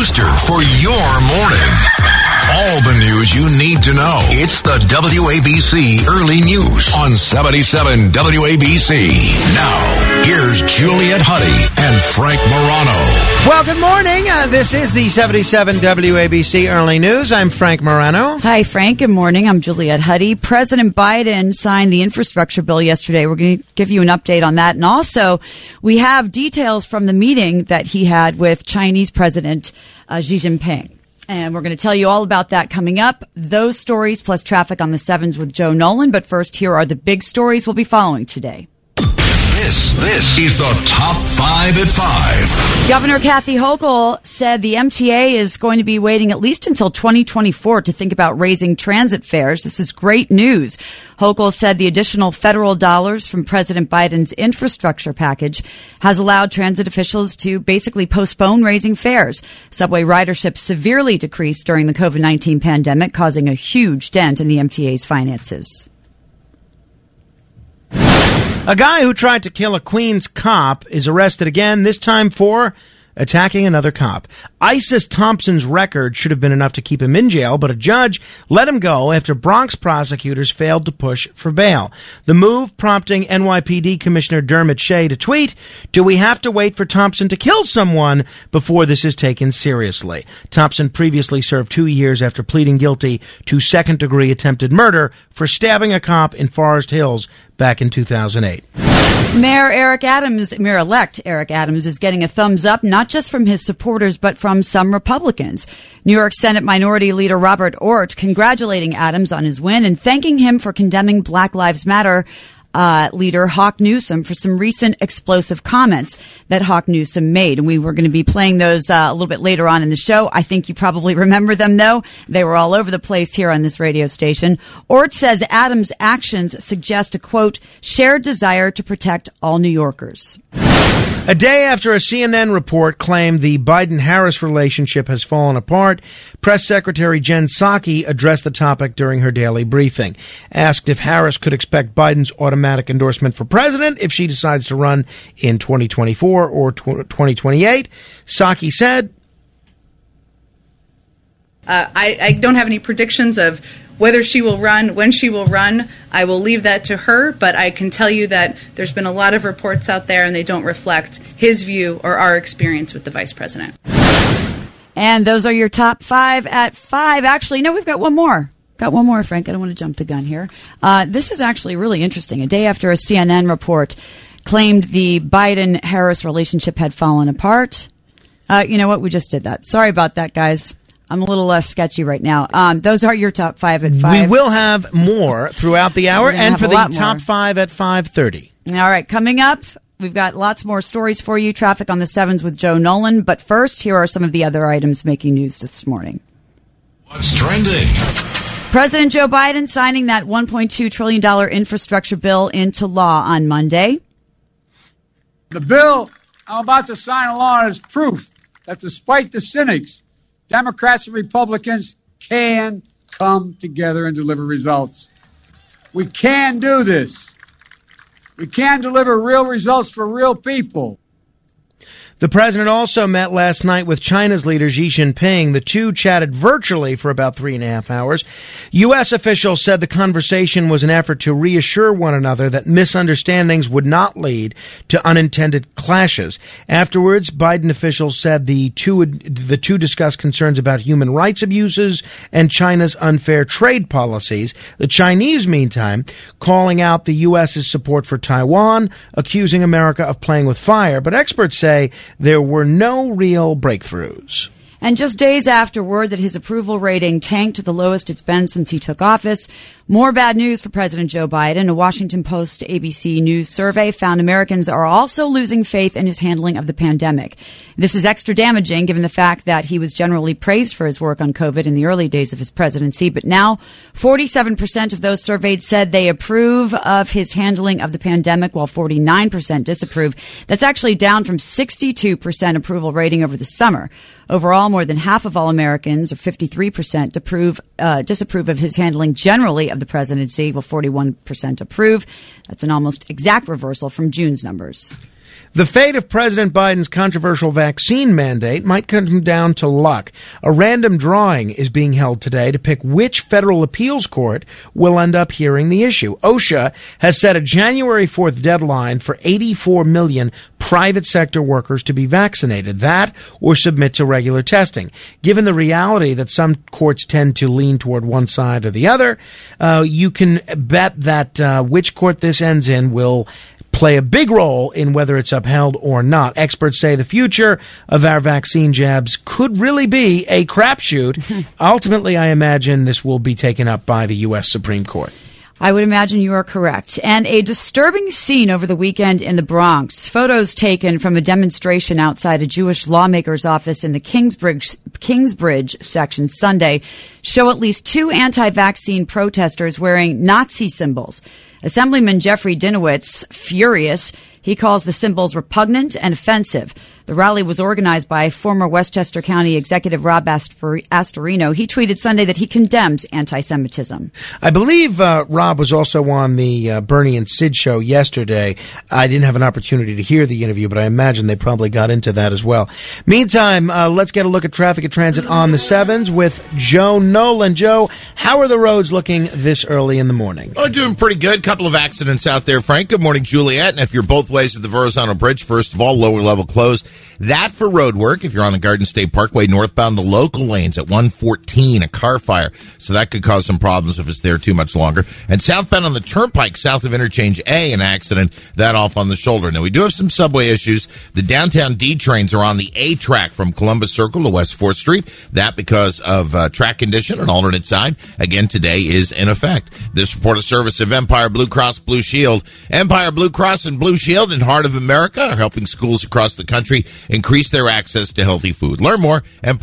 booster for your morning. All the news you need to know. It's the WABC Early News on 77 WABC. Now, here's Juliet Huddy and Frank Morano. Well, good morning. This is the 77 WABC Early News. I'm Frank Morano. Hi, Frank. Good morning. I'm Juliet Huddy. President Biden signed the infrastructure bill yesterday. We're going to give you an update on that. And also, we have details from the meeting that he had with Chinese President Xi Jinping. And we're going to tell you all about that coming up. Those stories plus traffic on the 7s with Joe Nolan. But first, here are the big stories we'll be following today. This is the Top 5 at 5. Governor Kathy Hochul said the MTA is going to be waiting at least until 2024 to think about raising transit fares. This is great news. Hochul said the additional federal dollars from President Biden's infrastructure package has allowed transit officials to basically postpone raising fares. Subway ridership severely decreased during the COVID-19 pandemic, causing a huge dent in the MTA's finances. A guy who tried to kill a Queens cop is arrested again, this time for attacking another cop. Isis Thompson's record should have been enough to keep him in jail, but a judge let him go after Bronx prosecutors failed to push for bail. The move prompting NYPD Commissioner Dermot Shea to tweet, "Do we have to wait for Thompson to kill someone before this is taken seriously?" Thompson previously served 2 years after pleading guilty to second-degree attempted murder for stabbing a cop in Forest Hills back in 2008. Mayor-elect Eric Adams is getting a thumbs up, not just from his supporters, but from some Republicans. New York Senate Minority Leader Robert Ort congratulating Adams on his win and thanking him for condemning Black Lives Matter leader Hawk Newsom for some recent explosive comments that Hawk Newsom made. And we were going to be playing those a little bit later on in the show. I think you probably remember them, though. They were all over the place here on this radio station. Ort says Adams' actions suggest a, quote, shared desire to protect all New Yorkers. A day after a CNN report claimed the Biden-Harris relationship has fallen apart, Press Secretary Jen Psaki addressed the topic during her daily briefing. Asked if Harris could expect Biden's automatic endorsement for president if she decides to run in 2024 or 2028, Psaki said, I don't have any predictions of whether she will run, when she will run. I will leave that to her, but I can tell you that there's been a lot of reports out there and they don't reflect his view or our experience with the vice president. And those are your top 5 at 5. Actually, no, we've got one more. Got one more, Frank. I don't want to jump the gun here. This is actually really interesting. A day after a CNN report claimed the Biden-Harris relationship had fallen apart. You know what? We just did that. Sorry about that, guys. I'm a little less sketchy right now. Those are your top 5 at 5. We will have more throughout the hour and for the top 5 at 5:30. All right. Coming up, we've got lots more stories for you. Traffic on the 7s with Joe Nolan. But first, here are some of the other items making news this morning. What's trending? President Joe Biden signing that $1.2 trillion infrastructure bill into law on Monday. The bill I'm about to sign along is proof that despite the cynics, Democrats and Republicans can come together and deliver results. We can do this. We can deliver real results for real people. The president also met last night with China's leader Xi Jinping. The two chatted virtually for about 3.5 hours. U.S. officials said the conversation was an effort to reassure one another that misunderstandings would not lead to unintended clashes. Afterwards, Biden officials said the two discussed concerns about human rights abuses and China's unfair trade policies. The Chinese, meantime, calling out the U.S.'s support for Taiwan, accusing America of playing with fire. But experts say there were no real breakthroughs. And just days after word that his approval rating tanked to the lowest it's been since he took office, more bad news for President Joe Biden. A Washington Post ABC News survey found Americans are also losing faith in his handling of the pandemic. This is extra damaging given the fact that he was generally praised for his work on COVID in the early days of his presidency. But now 47% of those surveyed said they approve of his handling of the pandemic, while 49% disapprove. That's actually down from 62% approval rating over the summer. Overall, more than half of all Americans, or 53%, disapprove of his handling generally of the presidency, while 41% approve. That's an almost exact reversal from June's numbers. The fate of President Biden's controversial vaccine mandate might come down to luck. A random drawing is being held today to pick which federal appeals court will end up hearing the issue. OSHA has set a January 4th deadline for 84 million private sector workers to be vaccinated, that or submit to regular testing. Given the reality that some courts tend to lean toward one side or the other, you can bet that which court this ends in will play a big role in whether it's upheld or not. Experts say the future of our vaccine jabs could really be a crapshoot. Ultimately, I imagine this will be taken up by the U.S. Supreme Court. I would imagine you are correct. And a disturbing scene over the weekend in the Bronx. Photos taken from a demonstration outside a Jewish lawmaker's office in the Kingsbridge section Sunday show at least 2 anti-vaccine protesters wearing Nazi symbols. Assemblyman Jeffrey Dinowitz, furious, he calls the symbols repugnant and offensive. The rally was organized by former Westchester County Executive Rob Astorino. He tweeted Sunday that he condemns anti-Semitism. I believe Rob was also on the Bernie and Sid show yesterday. I didn't have an opportunity to hear the interview, but I imagine they probably got into that as well. Meantime, let's get a look at traffic and transit on the 7s with Joe Nolan. Joe, how are the roads looking this early in the morning? Oh, doing pretty good. Couple of accidents out there, Frank. Good morning, Juliet. And if you're both ways at the Verrazano Bridge, first of all, lower level closed. That for road work. If you're on the Garden State Parkway northbound, the local lanes at 114, a car fire. So that could cause some problems if it's there too much longer. And southbound on the Turnpike, south of Interchange A, an accident, that off on the shoulder. Now, we do have some subway issues. The downtown D trains are on the A track from Columbus Circle to West 4th Street. That because of track condition, an alternate side. Again, today is in effect. This report of service of Empire Blue Cross Blue Shield. Empire Blue Cross and Blue Shield in Heart of America are helping schools across the country increase their access to healthy food. Learn more,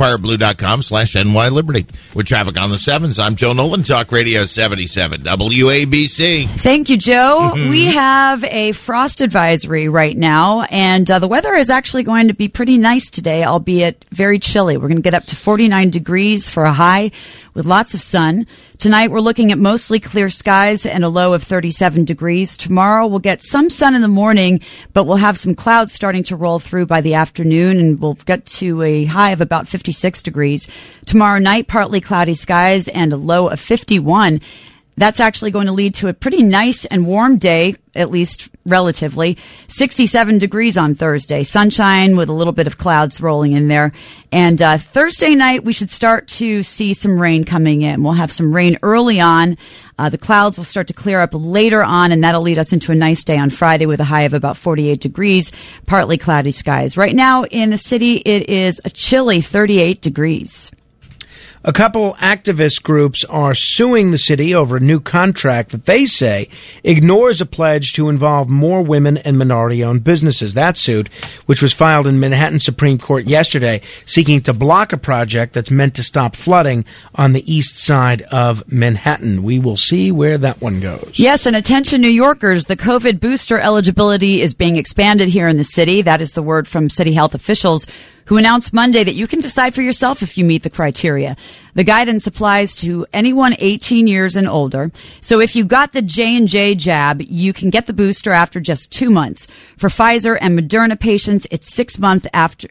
empireblue.com/NYLiberty. With traffic on the 7s, I'm Joe Nolan, Talk Radio 77, WABC. Thank you, Joe. We have a frost advisory right now, and the weather is actually going to be pretty nice today, albeit very chilly. We're going to get up to 49 degrees for a high with lots of sun. Tonight, we're looking at mostly clear skies and a low of 37 degrees. Tomorrow, we'll get some sun in the morning, but we'll have some clouds starting to roll through by the afternoon, and we'll get to a high of about 56 degrees. Tomorrow night, partly cloudy skies and a low of 51. That's actually going to lead to a pretty nice and warm day, at least relatively. 67 degrees on Thursday. Sunshine with a little bit of clouds rolling in there. And Thursday night, we should start to see some rain coming in. We'll have some rain early on. The clouds will start to clear up later on, and that'll lead us into a nice day on Friday with a high of about 48 degrees, partly cloudy skies. Right now in the city, it is a chilly 38 degrees. A couple activist groups are suing the city over a new contract that they say ignores a pledge to involve more women and minority-owned businesses. That suit, which was filed in Manhattan Supreme Court yesterday, seeking to block a project that's meant to stop flooding on the east side of Manhattan. We will see where that one goes. Yes, and attention New Yorkers, the COVID booster eligibility is being expanded here in the city. That is the word from city health officials, who announced Monday that you can decide for yourself if you meet the criteria. The guidance applies to anyone 18 years and older. So if you got the J&J jab, you can get the booster after just 2 months. For Pfizer and Moderna patients, it's 6 months after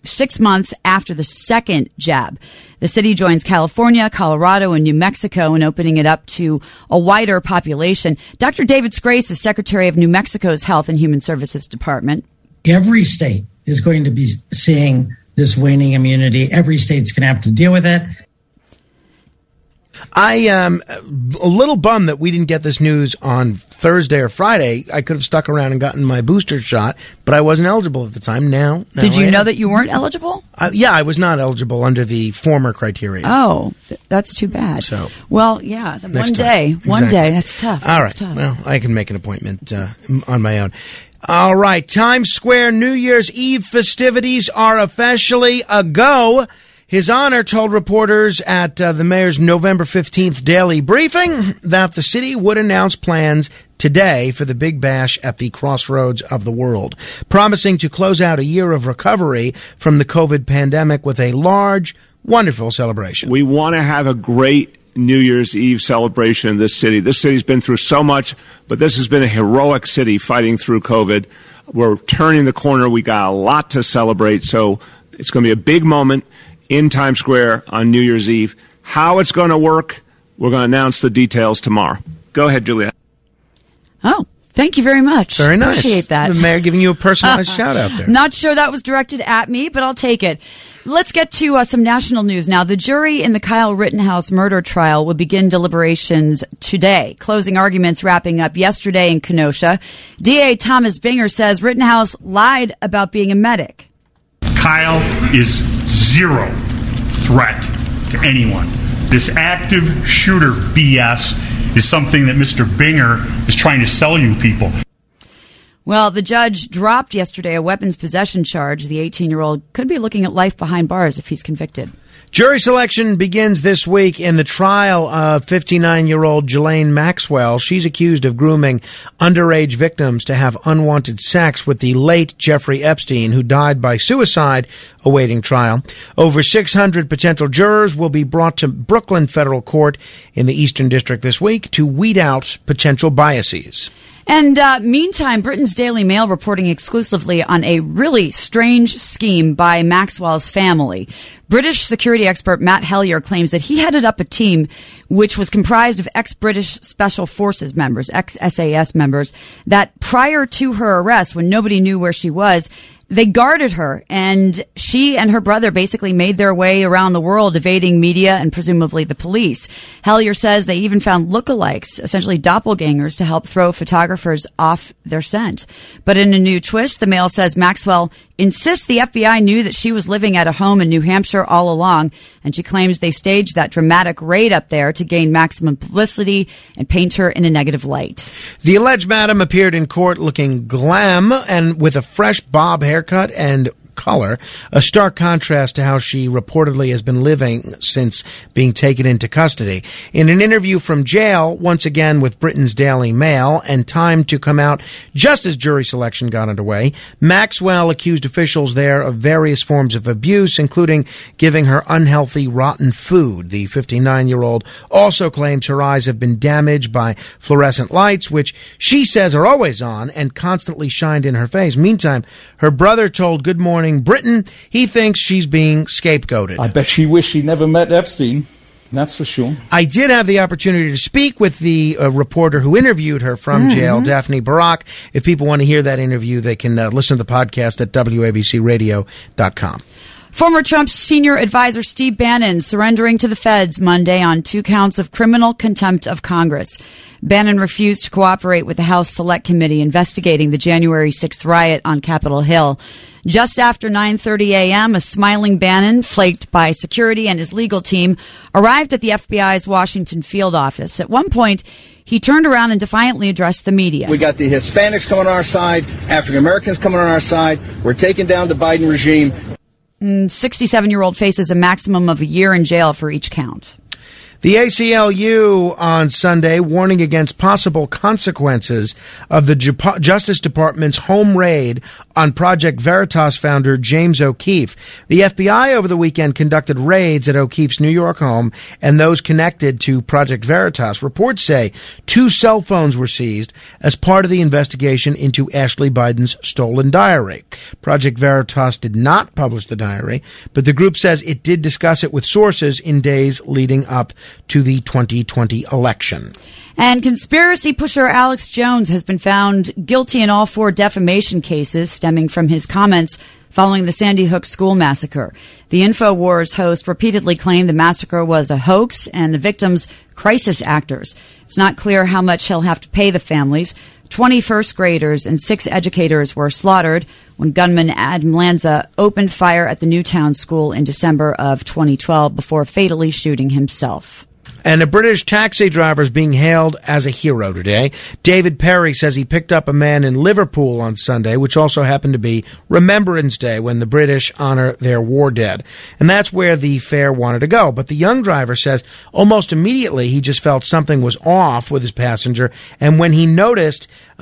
the second jab. The city joins California, Colorado, and New Mexico in opening it up to a wider population. Dr. David Scrace is Secretary of New Mexico's Health and Human Services Department. Every state is going to be seeing this waning immunity. Every state's going to have to deal with it. I am a little bummed that we didn't get this news on Thursday or Friday. I could have stuck around and gotten my booster shot, but I wasn't eligible at the time. Now Did you know that you weren't eligible? Yeah, I was not eligible under the former criteria. Oh, that's too bad. So, well, yeah, one day. That's tough. All right. Tough. Well, I can make an appointment on my own. All right. Times Square New Year's Eve festivities are officially a go. His Honor told reporters at the mayor's November 15th daily briefing that the city would announce plans today for the Big Bash at the crossroads of the world, promising to close out a year of recovery from the COVID pandemic with a large, wonderful celebration. We want to have a great New Year's Eve celebration in this city. This city's been through so much, but this has been a heroic city fighting through COVID. We're turning the corner. We got a lot to celebrate. So it's going to be a big moment in Times Square on New Year's Eve. How it's going to work, we're going to announce the details tomorrow. Go ahead, Juliet. Oh, thank you very much. Very nice. Appreciate that. The mayor giving you a personalized shout out there. Not sure that was directed at me, but I'll take it. Let's get to some national news now. The jury in the Kyle Rittenhouse murder trial will begin deliberations today. Closing arguments wrapping up yesterday in Kenosha. DA Thomas Binger says Rittenhouse lied about being a medic. Kyle is zero threat to anyone. This active shooter BS is something that Mr. Binger is trying to sell you people. Well, the judge dropped yesterday a weapons possession charge. The 18-year-old could be looking at life behind bars if he's convicted. Jury selection begins this week in the trial of 59-year-old Ghislaine Maxwell. She's accused of grooming underage victims to have unwanted sex with the late Jeffrey Epstein, who died by suicide, awaiting trial. Over 600 potential jurors will be brought to Brooklyn Federal Court in the Eastern District this week to weed out potential biases. And meantime, Britain's Daily Mail reporting exclusively on a really strange scheme by Maxwell's family. British security expert Matt Hellier claims that he headed up a team which was comprised of ex-British Special Forces members, ex-SAS members, that prior to her arrest, when nobody knew where she was, they guarded her, and she and her brother basically made their way around the world, evading media and presumably the police. Hellier says they even found lookalikes, essentially doppelgangers, to help throw photographers off their scent. But in a new twist, the Mail says Maxwell insists the FBI knew that she was living at a home in New Hampshire all along, and she claims they staged that dramatic raid up there to gain maximum publicity and paint her in a negative light. The alleged madam appeared in court looking glam and with a fresh bob haircut and color, a stark contrast to how she reportedly has been living since being taken into custody. In an interview from jail, once again with Britain's Daily Mail, and timed to come out just as jury selection got underway, Maxwell accused officials there of various forms of abuse, including giving her unhealthy, rotten food. The 59-year-old also claims her eyes have been damaged by fluorescent lights, which she says are always on and constantly shined in her face. Meantime, her brother told Good Morning Britain he thinks she's being scapegoated. I bet she wished she never met Epstein. That's for sure. I did have the opportunity to speak with the reporter who interviewed her from jail, Daphne Barak. If people want to hear that interview, they can listen to the podcast at WABCRadio.com. Former Trump senior advisor Steve Bannon surrendering to the feds Monday on 2 counts of criminal contempt of Congress. Bannon refused to cooperate with the House Select Committee investigating the January 6th riot on Capitol Hill. Just after 9:30 a.m., a smiling Bannon, flaked by security and his legal team, arrived at the FBI's Washington field office. At one point, he turned around and defiantly addressed the media. We got the Hispanics coming on our side, African Americans coming on our side. We're taking down the Biden regime. 67-year-old faces a maximum of a year in jail for each count. The ACLU on Sunday warning against possible consequences of the Justice Department's home raid on Project Veritas founder James O'Keefe. The FBI over the weekend conducted raids at O'Keefe's New York home and those connected to Project Veritas. Reports say 2 cell phones were seized as part of the investigation into Ashley Biden's stolen diary. Project Veritas did not publish the diary, but the group says it did discuss it with sources in days leading up to the 2020 election. And conspiracy pusher Alex Jones has been found guilty in all 4 defamation cases stemming from his comments following the Sandy Hook school massacre. The InfoWars host repeatedly claimed the massacre was a hoax and the victims crisis actors. It's not clear how much he'll have to pay the families. 20 first graders and 6 educators were slaughtered when gunman Adam Lanza opened fire at the Newtown school in December of 2012 before fatally shooting himself. And a British taxi driver is being hailed as a hero today. David Perry says he picked up a man in Liverpool on Sunday, which also happened to be Remembrance Day, when the British honor their war dead. And that's where the fare wanted to go. But the young driver says almost immediately he just felt something was off with his passenger. And when he noticed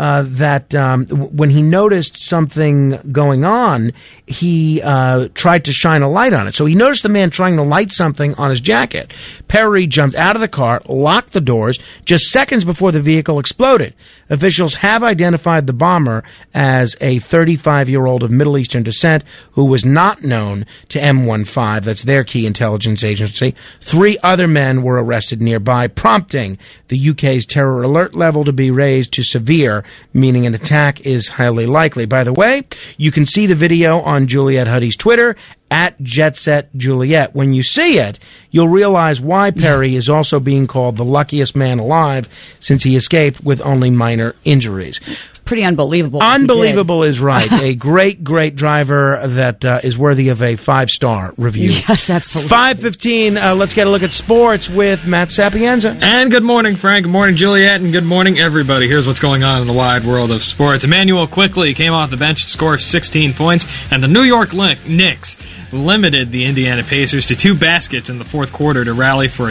something going on, he tried to shine a light on it. So he noticed the man trying to light something on his jacket. Perry jumped out out of the car, locked the doors just seconds before the vehicle exploded. Officials have identified the bomber as a 35-year-old of Middle Eastern descent who was not known to M15. That's their key intelligence agency. 3 other men were arrested nearby, prompting the UK's terror alert level to be raised to severe, meaning an attack is highly likely. By the way, you can see the video on Juliet Huddy's Twitter, at JetSetJuliet. When you see it, you'll realize why Perry is also being called the luckiest man alive, since he escaped with only minor injuries. Pretty unbelievable. Unbelievable is right. A great, great driver that is worthy of a 5-star review. Yes, absolutely. 5:15. Let's get a look at sports with Matt Sapienza. And good morning, Frank. Good morning, Juliet. And good morning, everybody. Here's what's going on in the wide world of sports. Emmanuel quickly came off the bench to score 16 points, and the New York Knicks limited the Indiana Pacers to 2 baskets in the fourth quarter to rally for a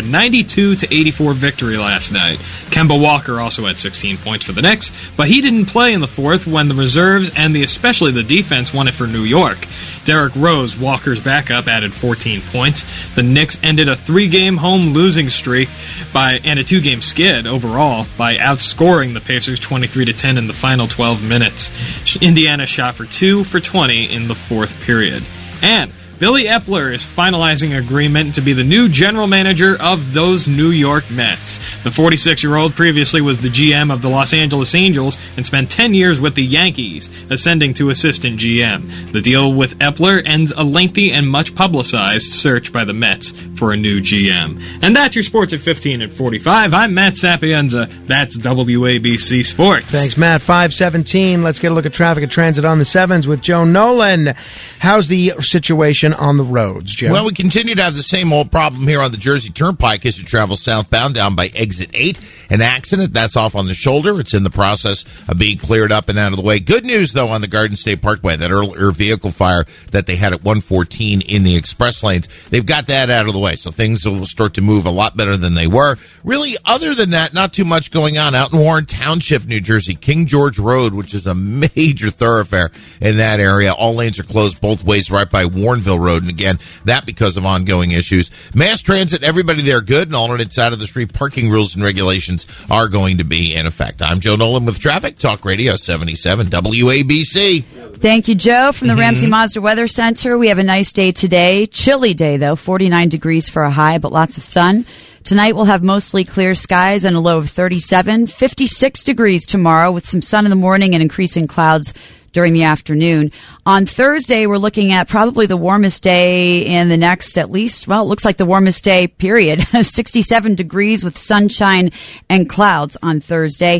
92-84 victory last night. Kemba Walker also had 16 points for the Knicks, but he didn't play in the fourth when the reserves and especially the defense won it for New York. Derrick Rose, Walker's backup, added 14 points. The Knicks ended a 3-game home losing streak and a 2-game skid overall by outscoring the Pacers 23-10 in the final 12 minutes. Indiana shot for 2 for 20 in the fourth period. And Billy Epler is finalizing an agreement to be the new general manager of those New York Mets. The 46-year-old previously was the GM of the Los Angeles Angels and spent 10 years with the Yankees, ascending to assistant GM. The deal with Epler ends a lengthy and much publicized search by the Mets for a new GM. And that's your sports at 15 and 45. I'm Matt Sapienza. That's WABC Sports. Thanks, Matt. 5:17. Let's get a look at traffic and transit on the 7s with Joe Nolan. How's the situation on the roads, Joe? Well, we continue to have the same old problem here on the Jersey Turnpike as you travel southbound down by exit 8. An accident, that's off on the shoulder. It's in the process of being cleared up and out of the way. Good news, though, on the Garden State Parkway, that earlier vehicle fire that they had at 114 in the express lanes. They've got that out of the way, so things will start to move a lot better than they were. Really, other than that, not too much going on out in Warren Township, New Jersey. King George Road, which is a major thoroughfare in that area. All lanes are closed both ways right by Warrenville Road, and again, that because of ongoing issues. Mass transit, everybody there good, and alternate side of the street parking rules and regulations are going to be in effect. I'm Joe Nolan with Traffic Talk Radio 77 WABC. Thank you, Joe. From the Ramsey Mazda Weather Center, we have a nice day today. Chilly day, though, 49 degrees for a high, but lots of sun. Tonight we'll have mostly clear skies and a low of 37, 56 degrees tomorrow with some sun in the morning and increasing clouds during the afternoon. On Thursday, we're looking at probably the warmest day in the next, at least, well, it looks like the warmest day, period. 67 degrees with sunshine and clouds on Thursday.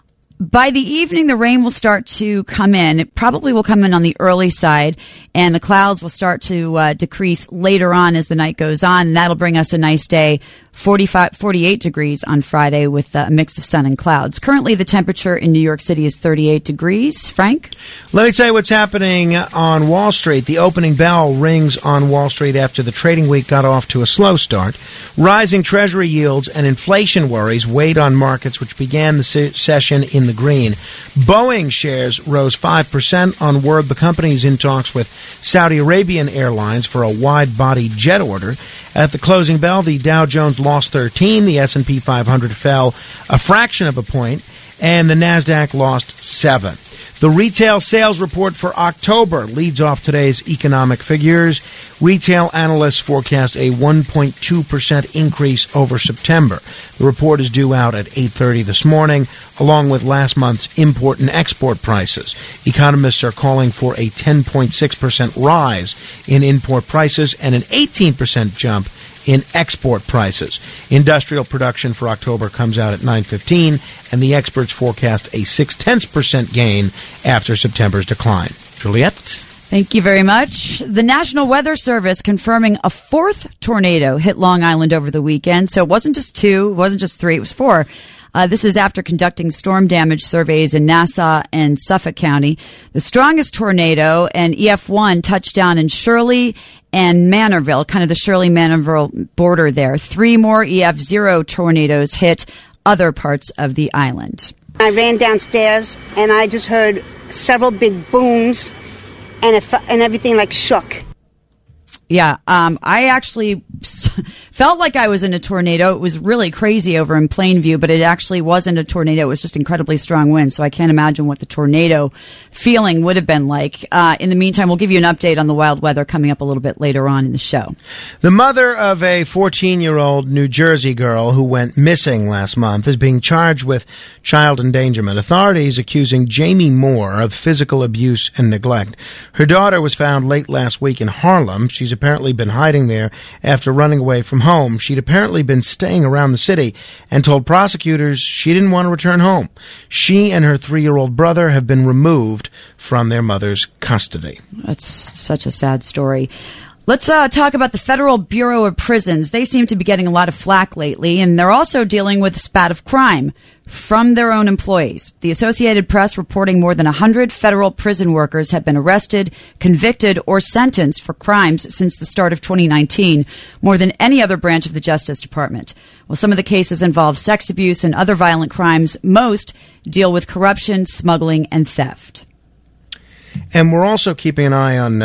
By the evening, the rain will start to come in. It probably will come in on the early side, and the clouds will start to decrease later on as the night goes on, and that'll bring us a nice day, 48 degrees on Friday with a mix of sun and clouds. Currently, the temperature in New York City is 38 degrees. Frank? Let me tell you what's happening on Wall Street. The opening bell rings on Wall Street after the trading week got off to a slow start. Rising Treasury yields and inflation worries weighed on markets, which began the session in the green. Boeing shares rose 5% on word the company is in talks with Saudi Arabian Airlines for a wide-body jet order. At the closing bell, the Dow Jones lost 13, the S&P 500 fell a fraction of a point, and the NASDAQ lost 7. The retail sales report for October leads off today's economic figures. Retail analysts forecast a 1.2% increase over September. The report is due out at 8:30 this morning, along with last month's import and export prices. Economists are calling for a 10.6% rise in import prices and an 18% jump in export prices. Industrial production for October comes out at 9:15, and the experts forecast a 0.6% gain after September's decline. Juliet? Thank you very much. The National Weather Service confirming a 4th tornado hit Long Island over the weekend. So it wasn't just 2, it wasn't just 3, it was 4. This is after conducting storm damage surveys in Nassau and Suffolk County. The strongest tornado, an EF1, touched down in Shirley and Manorville, kind of the Shirley-Manorville border there. 3 more EF0 tornadoes hit other parts of the island. I ran downstairs and I just heard several big booms and everything like shook. Yeah, I actually felt like I was in a tornado. It was really crazy over in Plainview, but it actually wasn't a tornado. It was just incredibly strong winds, so I can't imagine what the tornado feeling would have been like. In the meantime, we'll give you an update on the wild weather coming up a little bit later on in the show. The mother of a 14-year-old New Jersey girl who went missing last month is being charged with child endangerment. Authorities accusing Jamie Moore of physical abuse and neglect. Her daughter was found late last week in Harlem. She's apparently been hiding there after running away from home. She'd apparently been staying around the city and told prosecutors she didn't want to return home. She and her 3-year-old brother have been removed from their mother's custody. That's such a sad story. Let's talk about the Federal Bureau of Prisons. They seem to be getting a lot of flack lately, and they're also dealing with a spat of crime from their own employees. The Associated Press reporting more than 100 federal prison workers have been arrested, convicted, or sentenced for crimes since the start of 2019, more than any other branch of the Justice Department. Well, some of the cases involve sex abuse and other violent crimes. Most deal with corruption, smuggling, and theft. And we're also keeping an eye on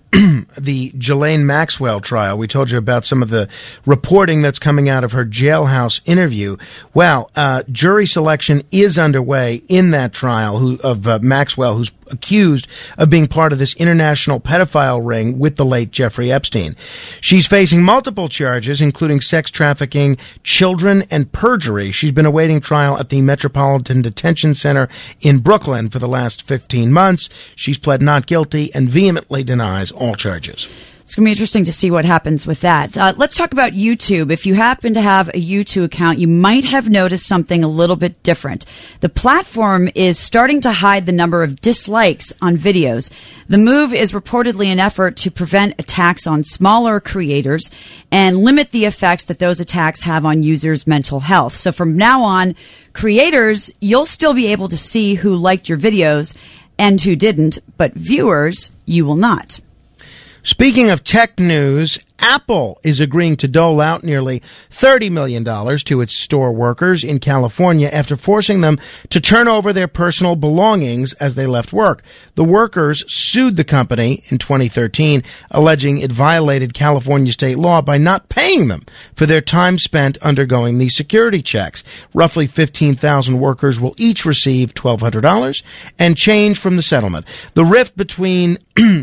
the Ghislaine Maxwell trial. We told you about some of the reporting that's coming out of her jailhouse interview. Well, jury selection is underway in that trial of Maxwell, who's accused of being part of this international pedophile ring with the late Jeffrey Epstein. She's facing multiple charges, including sex trafficking, children, and perjury. She's been awaiting trial at the Metropolitan Detention Center in Brooklyn for the last 15 months. She's pled not guilty and vehemently denies all charges. It's going to be interesting to see what happens with that. Let's talk about YouTube. If you happen to have a YouTube account, you might have noticed something a little bit different. The platform is starting to hide the number of dislikes on videos. The move is reportedly an effort to prevent attacks on smaller creators and limit the effects that those attacks have on users' mental health. So from now on, creators, you'll still be able to see who liked your videos and who didn't, but viewers, you will not. Speaking of tech news, Apple is agreeing to dole out nearly $30 million to its store workers in California after forcing them to turn over their personal belongings as they left work. The workers sued the company in 2013, alleging it violated California state law by not paying them for their time spent undergoing these security checks. Roughly 15,000 workers will each receive $1,200 and change from the settlement. The rift between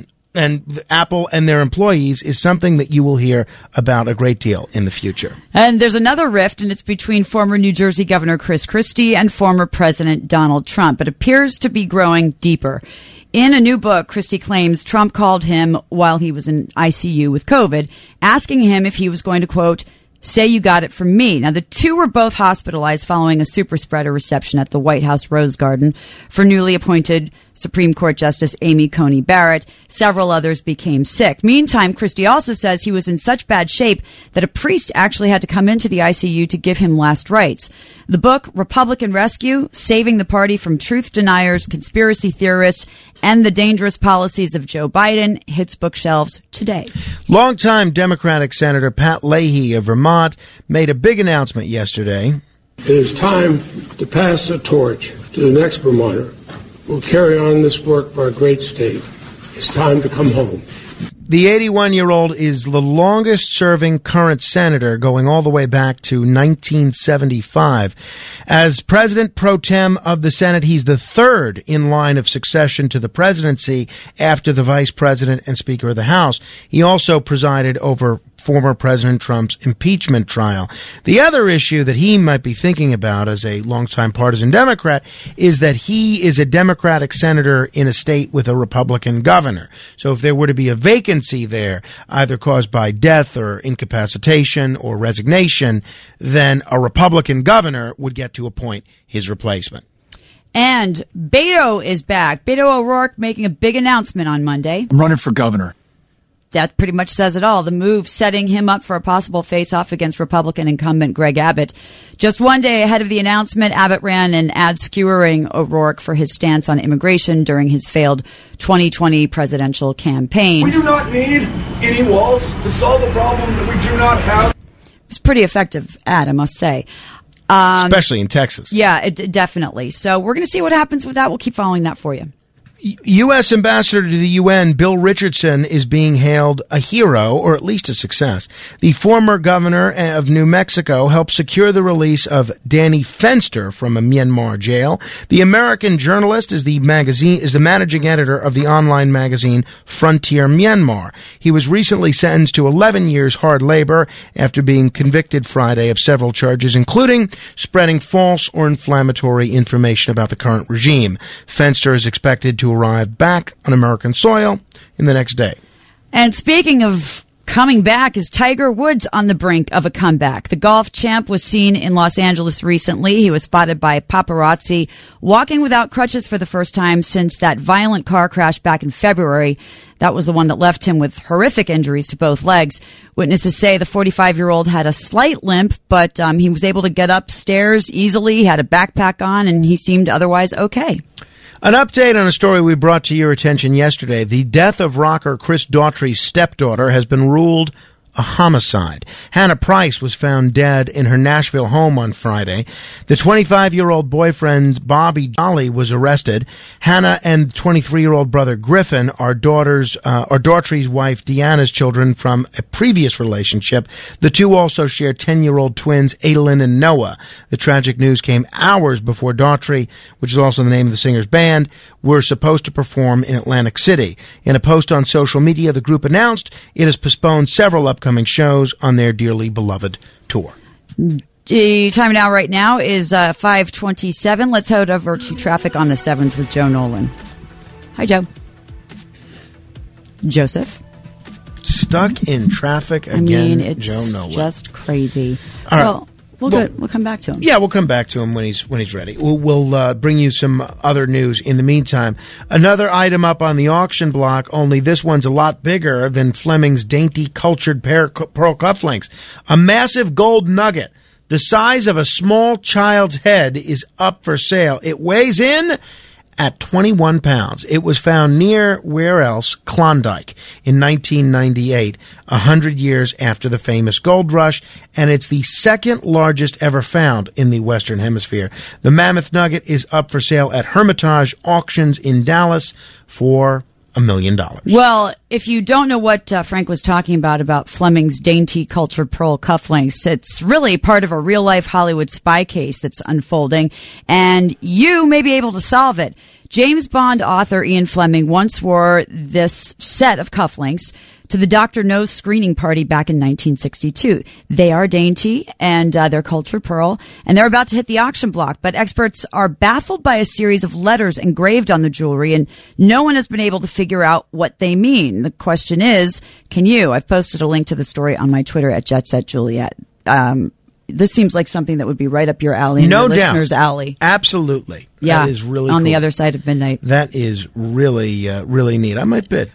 and Apple and their employees is something that you will hear about a great deal in the future. And there's another rift, and it's between former New Jersey Governor Chris Christie and former President Donald Trump. It appears to be growing deeper. In a new book, Christie claims Trump called him while he was in ICU with COVID, asking him if he was going to, quote, say you got it from me. Now, the two were both hospitalized following a super spreader reception at the White House Rose Garden for newly appointed Supreme Court Justice Amy Coney Barrett. Several others became sick. Meantime, Christie also says he was in such bad shape that a priest actually had to come into the ICU to give him last rites. The book, Republican Rescue, Saving the Party from Truth Deniers, Conspiracy Theorists, and the Dangerous Policies of Joe Biden, hits bookshelves today. Longtime Democratic Senator Pat Leahy of Vermont made a big announcement yesterday. It is time to pass the torch to the next Vermonter who will carry on this work for our great state. It's time to come home. The 81-year-old is the longest-serving current senator, going all the way back to 1975. As president pro tem of the Senate, he's the third in line of succession to the presidency after the vice president and Speaker of the House. He also presided over former President Trump's impeachment trial. The other issue that he might be thinking about as a longtime partisan Democrat is that he is a Democratic senator in a state with a Republican governor. So if there were to be a vacancy there, either caused by death or incapacitation or resignation, then a Republican governor would get to appoint his replacement. And Beto is back. Beto O'Rourke making a big announcement on Monday. I'm running for governor. That pretty much says it all. The move setting him up for a possible face-off against Republican incumbent Greg Abbott. Just one day ahead of the announcement, Abbott ran an ad skewering O'Rourke for his stance on immigration during his failed 2020 presidential campaign. We do not need any walls to solve a problem that we do not have. It was a pretty effective ad, I must say. Especially in Texas. Yeah, definitely. So we're going to see what happens with that. We'll keep following that for you. U.S. Ambassador to the UN, Bill Richardson, is being hailed a hero, or at least a success. The former governor of New Mexico helped secure the release of Danny Fenster from a Myanmar jail. The American journalist is the managing editor of the online magazine Frontier Myanmar. He was recently sentenced to 11 years hard labor after being convicted Friday of several charges, including spreading false or inflammatory information about the current regime. Fenster is expected to arrive back on American soil in the next day. And speaking of coming back, is Tiger Woods on the brink of a comeback? The golf champ was seen in Los Angeles recently. He was spotted by paparazzi walking without crutches for the first time since that violent car crash back in February. That was the one that left him with horrific injuries to both legs. Witnesses say the 45-year-old had a slight limp, but he was able to get upstairs easily, had a backpack on, and he seemed otherwise okay. An update on a story we brought to your attention yesterday. The death of rocker Chris Daughtry's stepdaughter has been ruled a homicide. Hannah Price was found dead in her Nashville home on Friday. The 25-year-old boyfriend, Bobby Jolly, was arrested. Hannah and 23-year-old brother Griffin are Daughtry's wife Deanna's children from a previous relationship. The two also share 10-year-old twins Adalyn and Noah. The tragic news came hours before Daughtry, which is also the name of the singer's band, were supposed to perform in Atlantic City. In a post on social media, the group announced it has postponed several upcoming shows on their dearly beloved tour. The time right now is 5:27. Let's head over to traffic on the 7s with Joe Nolan. Hi, Joe. Joseph. Stuck in traffic again. It's Joe Nolan. Just crazy. All right. We'll come back to him. Yeah, we'll come back to him when he's ready. We'll bring you some other news in the meantime. Another item up on the auction block, only this one's a lot bigger than Fleming's dainty cultured pearl cufflinks. A massive gold nugget the size of a small child's head is up for sale. It weighs in at 21 pounds. It was found near, where else? Klondike in 1998, 100 years after the famous gold rush, and it's the second largest ever found in the Western Hemisphere. The mammoth nugget is up for sale at Hermitage Auctions in Dallas for $1 million. Well, if you don't know what Frank was talking about Fleming's dainty cultured pearl cufflinks, it's really part of a real-life Hollywood spy case that's unfolding, and you may be able to solve it. James Bond author Ian Fleming once wore this set of cufflinks to the Dr. No screening party back in 1962. They are dainty, and they're cultured pearl, and they're about to hit the auction block. But experts are baffled by a series of letters engraved on the jewelry, and no one has been able to figure out what they mean. The question is, can you? I've posted a link to the story on my Twitter at JetSetJuliet. This seems like something that would be right up your alley and your listeners' alley. Absolutely. Yeah, that is really on cool. the other side of midnight. That is really, really neat. I might bid.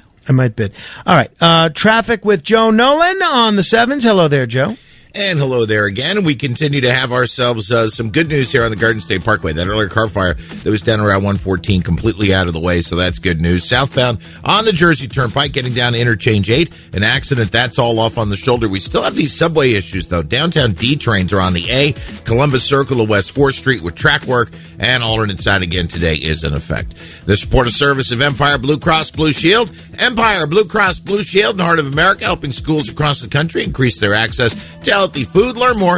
All right. Traffic with Joe Nolan on the 7s. Hello there, Joe. And hello there again. We continue to have ourselves some good news here on the Garden State Parkway. That earlier car fire that was down around 114 completely out of the way, so that's good news. Southbound on the Jersey Turnpike, getting down to Interchange 8. An accident, that's all off on the shoulder. We still have these subway issues, though. Downtown D trains are on the A. Columbus Circle to West 4th Street with track work, and alternate side again today is in effect. The support of service of Empire Blue Cross Blue Shield. Empire Blue Cross Blue Shield in the heart of America, helping schools across the country increase their access to healthy food. Learn more,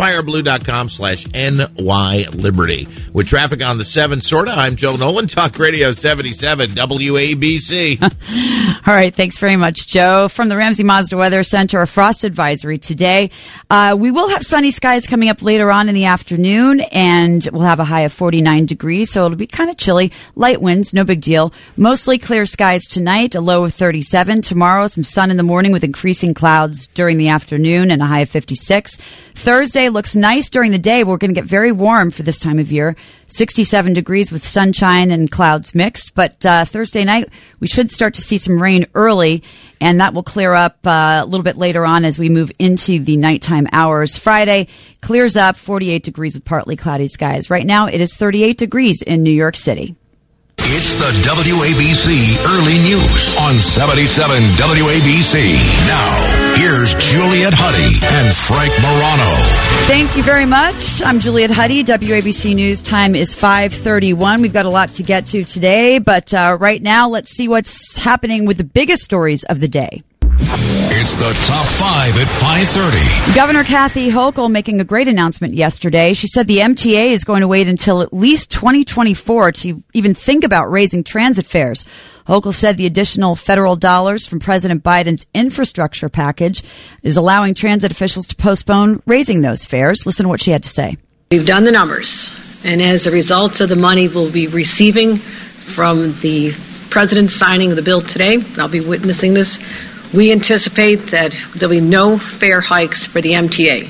empireblue.com/NY Liberty. With traffic on the 7, sorta, I'm Joe Nolan, Talk Radio 77 WABC. All right, thanks very much, Joe. From the Ramsey Mazda Weather Center, a frost advisory today. We will have sunny skies coming up later on in the afternoon, and we'll have a high of 49 degrees, so it'll be kind of chilly. Light winds, no big deal. Mostly clear skies tonight, a low of 37. Tomorrow, some sun in the morning with increasing clouds during the afternoon and a high of 56. Thursday looks nice during the day. We're going to get very warm for this time of year. 67 degrees with sunshine and clouds mixed. But Thursday night, we should start to see some rain early, and that will clear up a little bit later on as we move into the nighttime hours. Friday clears up, 48 degrees with partly cloudy skies. Right now, it is 38 degrees in New York City. It's the WABC Early News on 77 WABC. Now, here's Juliet Huddy and Frank Morano. Thank you very much. I'm Juliet Huddy. WABC News time is 5:31. We've got a lot to get to today, but right now, let's see what's happening with the biggest stories of the day. It's the top 5 at 5:30. Governor Kathy Hochul making a great announcement yesterday. She said the MTA is going to wait until at least 2024 to even think about raising transit fares. Hochul said the additional federal dollars from President Biden's infrastructure package is allowing transit officials to postpone raising those fares. Listen to what she had to say. We've done the numbers, and as a result of the money we'll be receiving from the President signing the bill today, I'll be witnessing this, we anticipate that there'll be no fare hikes for the MTA.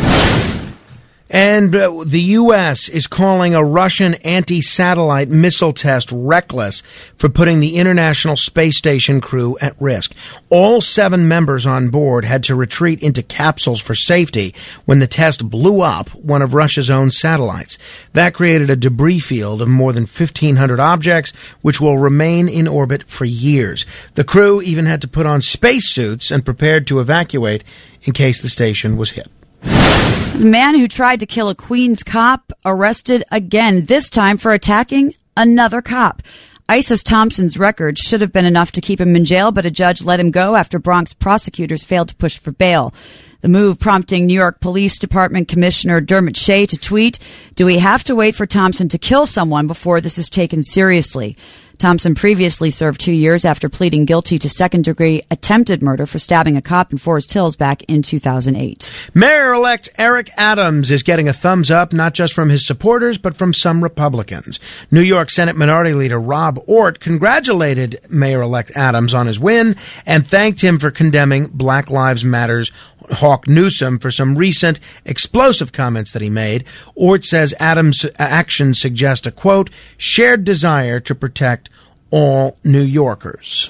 And the U.S. is calling a Russian anti-satellite missile test reckless for putting the International Space Station crew at risk. All 7 members on board had to retreat into capsules for safety when the test blew up one of Russia's own satellites. That created a debris field of more than 1,500 objects, which will remain in orbit for years. The crew even had to put on spacesuits and prepared to evacuate in case the station was hit. The man who tried to kill a Queens cop arrested again, this time for attacking another cop. Isis Thompson's record should have been enough to keep him in jail, but a judge let him go after Bronx prosecutors failed to push for bail. The move prompting New York Police Department Commissioner Dermot Shea to tweet, "Do we have to wait for Thompson to kill someone before this is taken seriously?" Thompson previously served 2 years after pleading guilty to second-degree attempted murder for stabbing a cop in Forest Hills back in 2008. Mayor-elect Eric Adams is getting a thumbs up, not just from his supporters, but from some Republicans. New York Senate Minority Leader Rob Ortt congratulated Mayor-elect Adams on his win and thanked him for condemning Black Lives Matter's Hawk Newsom for some recent explosive comments that he made. Ortt says Adams' actions suggest a, quote, shared desire to protect all New Yorkers.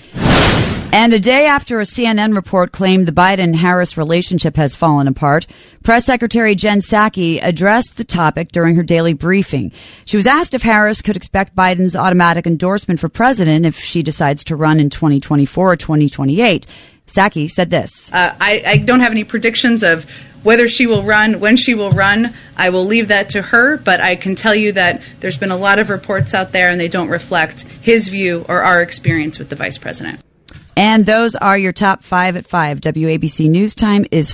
And a day after a CNN report claimed the Biden-Harris relationship has fallen apart, Press Secretary Jen Psaki addressed the topic during her daily briefing. She was asked if Harris could expect Biden's automatic endorsement for president if she decides to run in 2024 or 2028. Psaki said this. I don't have any predictions of whether she will run, when she will run. I will leave that to her, but I can tell you that there's been a lot of reports out there and they don't reflect his view or our experience with the vice president. And those are your top 5 at 5. WABC News Time is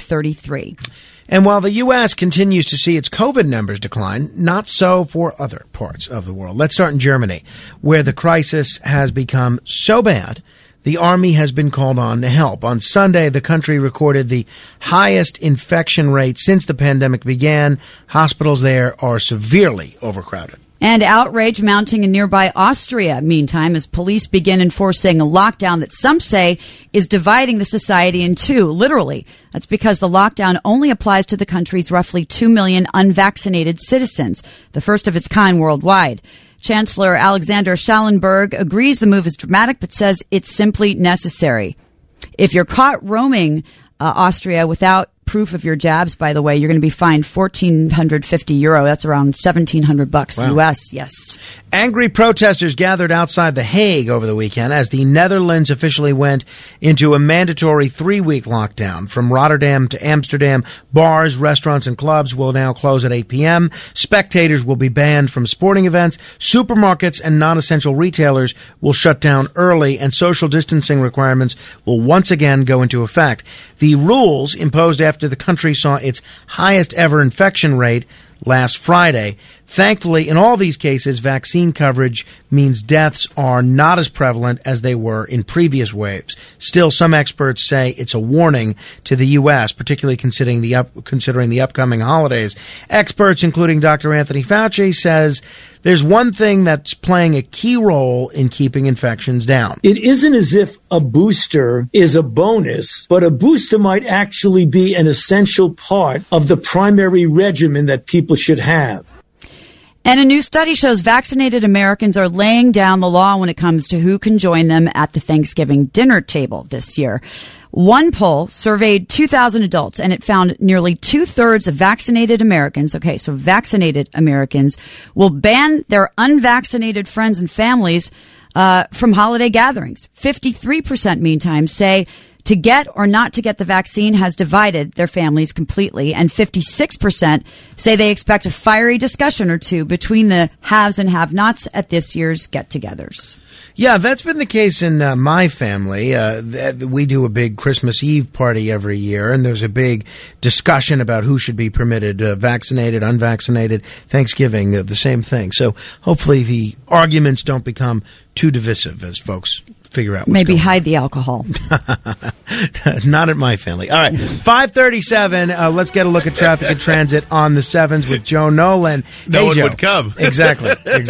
5:33. And while the U.S. continues to see its COVID numbers decline, not so for other parts of the world. Let's start in Germany, where the crisis has become so bad the army has been called on to help. On Sunday, the country recorded the highest infection rate since the pandemic began. Hospitals there are severely overcrowded. And outrage mounting in nearby Austria, meantime, as police begin enforcing a lockdown that some say is dividing the society in two, literally. That's because the lockdown only applies to the country's roughly 2 million unvaccinated citizens, the first of its kind worldwide. Chancellor Alexander Schallenberg agrees the move is dramatic, but says it's simply necessary. If you're caught roaming Austria without proof of your jabs, by the way, you're going to be fined €1,450. That's around $1,700 Wow. US. Yes. Angry protesters gathered outside The Hague over the weekend as the Netherlands officially went into a mandatory 3-week lockdown. From Rotterdam to Amsterdam, bars, restaurants, and clubs will now close at 8 p.m. Spectators will be banned from sporting events. Supermarkets and non-essential retailers will shut down early, and social distancing requirements will once again go into effect. The rules imposed after the country saw its highest ever infection rate last Friday. Thankfully, in all these cases, vaccine coverage means deaths are not as prevalent as they were in previous waves. Still, some experts say it's a warning to the U.S., particularly considering the upcoming holidays. Experts, including Dr. Anthony Fauci, says there's one thing that's playing a key role in keeping infections down. It isn't as if a booster is a bonus, but a booster might actually be an essential part of the primary regimen that people should have. And a new study shows vaccinated Americans are laying down the law when it comes to who can join them at the Thanksgiving dinner table this year. One poll surveyed 2,000 adults, and it found nearly 2/3 of vaccinated Americans, vaccinated Americans, will ban their unvaccinated friends and families from holiday gatherings. 53%, meantime, say to get or not to get the vaccine has divided their families completely, and 56% say they expect a fiery discussion or two between the haves and have-nots at this year's get-togethers. Yeah, that's been the case in my family. We do a big Christmas Eve party every year, and there's a big discussion about who should be permitted, vaccinated, unvaccinated. Thanksgiving, the same thing. So hopefully the arguments don't become too divisive as folks figure out what's Maybe going hide the alcohol. Not at my family. All right, 5:37. Let's get a look at traffic and transit on the 7s with Joe Nolan. No one would come. Exactly.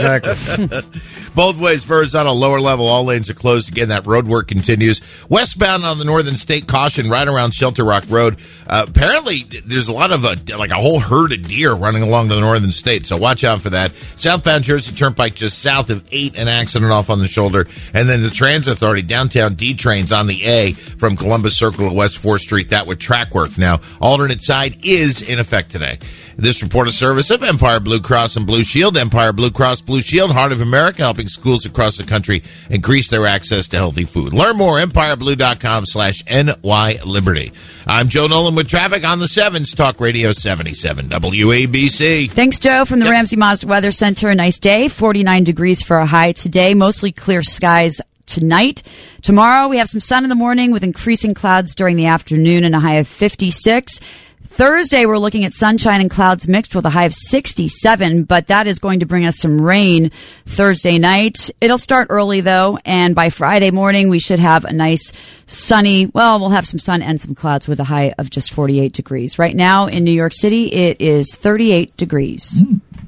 Both ways, Verrazano, lower level, all lanes are closed. Again, that road work continues. Westbound on the Northern State, caution right around Shelter Rock Road. Apparently, there's a lot of, a whole herd of deer running along the Northern State, so watch out for that. Southbound Jersey Turnpike just south of 8, an accident off on the shoulder. And then the Transit Authority, downtown D trains on the A from Columbus Circle to West 4th Street. That with track work. Now, alternate side is in effect today. This report is service of Empire Blue Cross and Blue Shield. Empire Blue Cross Blue Shield, Heart of America, helping schools across the country increase their access to healthy food. Learn more, empireblue.com/NY Liberty. I'm Joe Nolan with traffic on the 7s, Talk Radio 77 WABC. Thanks, Joe, from the Ramsey Mazda Weather Center. A nice day, 49 degrees for a high today, mostly clear skies tonight. Tomorrow, we have some sun in the morning with increasing clouds during the afternoon and a high of 56. Thursday, we're looking at sunshine and clouds mixed with a high of 67, but that is going to bring us some rain Thursday night. It'll start early, though, and by Friday morning, we should have a nice sunny, we'll have some sun and some clouds with a high of just 48 degrees. Right now in New York City, it is 38 degrees.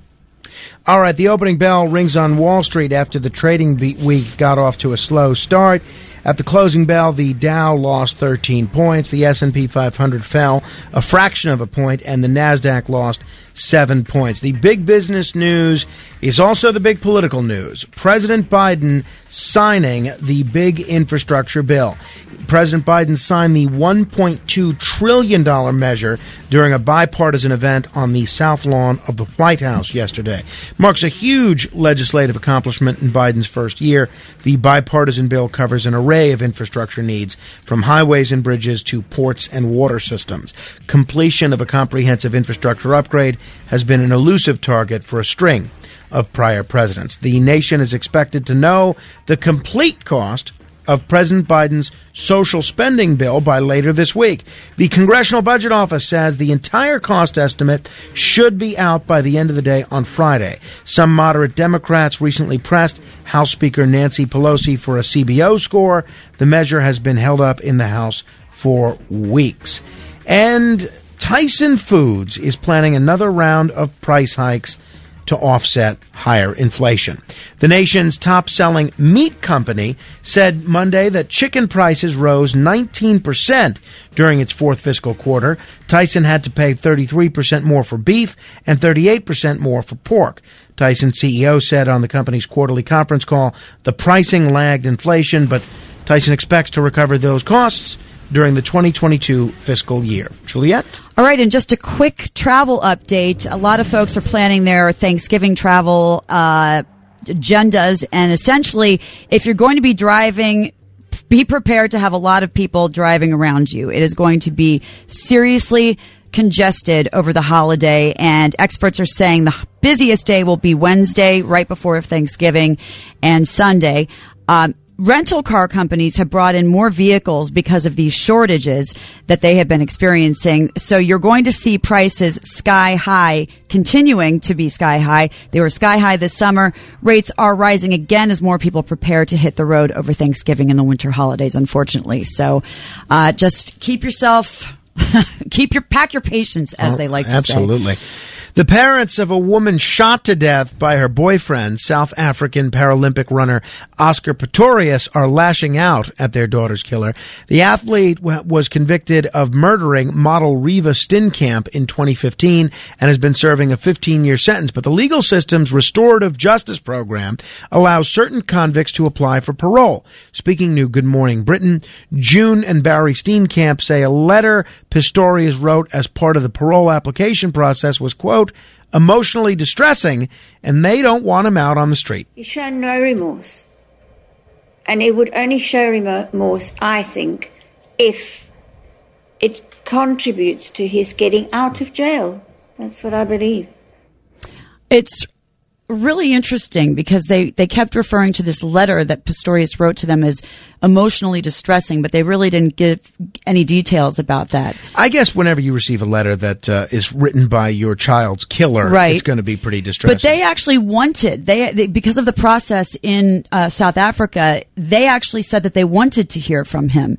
All right, the opening bell rings on Wall Street after the trading week got off to a slow start. At the closing bell, the Dow lost 13 points, the S&P 500 fell a fraction of a point, and the NASDAQ lost 7 points. The big business news is also the big political news. President Biden signing the big infrastructure bill. President Biden signed the $1.2 trillion measure during a bipartisan event on the South Lawn of the White House yesterday. Marks a huge legislative accomplishment in Biden's first year. The bipartisan bill covers an array of infrastructure needs, from highways and bridges to ports and water systems. Completion of a comprehensive infrastructure upgrade has been an elusive target for a string of prior presidents. The nation is expected to know the complete cost of President Biden's social spending bill by later this week. The Congressional Budget Office says the entire cost estimate should be out by the end of the day on Friday. Some moderate Democrats recently pressed House Speaker Nancy Pelosi for a CBO score. The measure has been held up in the House for weeks. And Tyson Foods is planning another round of price hikes to offset higher inflation. The nation's top-selling meat company said Monday that chicken prices rose 19% during its fourth fiscal quarter. Tyson had to pay 33% more for beef and 38% more for pork. Tyson CEO said on the company's quarterly conference call the pricing lagged inflation, but Tyson expects to recover those costs during the 2022 fiscal year. Juliet? All right, and just a quick travel update. A lot of folks are planning their Thanksgiving travel agendas, and essentially, if you're going to be driving, be prepared to have a lot of people driving around you. It is going to be seriously congested over the holiday, and experts are saying the busiest day will be Wednesday, right before Thanksgiving, and Sunday. Rental car companies have brought in more vehicles because of these shortages that they have been experiencing. So you're going to see prices sky high, continuing to be sky high. They were sky high this summer. Rates are rising again as more people prepare to hit the road over Thanksgiving and the winter holidays, unfortunately. So just keep yourself, pack your patience, as they like to say. Absolutely. The parents of a woman shot to death by her boyfriend, South African Paralympic runner Oscar Pistorius, are lashing out at their daughter's killer. The athlete was convicted of murdering model Reva Steenkamp in 2015 and has been serving a 15-year sentence. But the legal system's restorative justice program allows certain convicts to apply for parole. Speaking to Good Morning Britain, June and Barry Steenkamp say a letter Pistorius wrote as part of the parole application process was, quote, emotionally distressing, and they don't want him out on the street. He's shown no remorse. And it would only show remorse, I think, if it contributes to his getting out of jail. That's what I believe. It's really interesting because they kept referring to this letter that Pistorius wrote to them as emotionally distressing, but they really didn't give any details about that. I guess whenever you receive a letter that is written by your child's killer, right, it's going to be pretty distressing. But they actually wanted, they because of the process in South Africa, they actually said that they wanted to hear from him.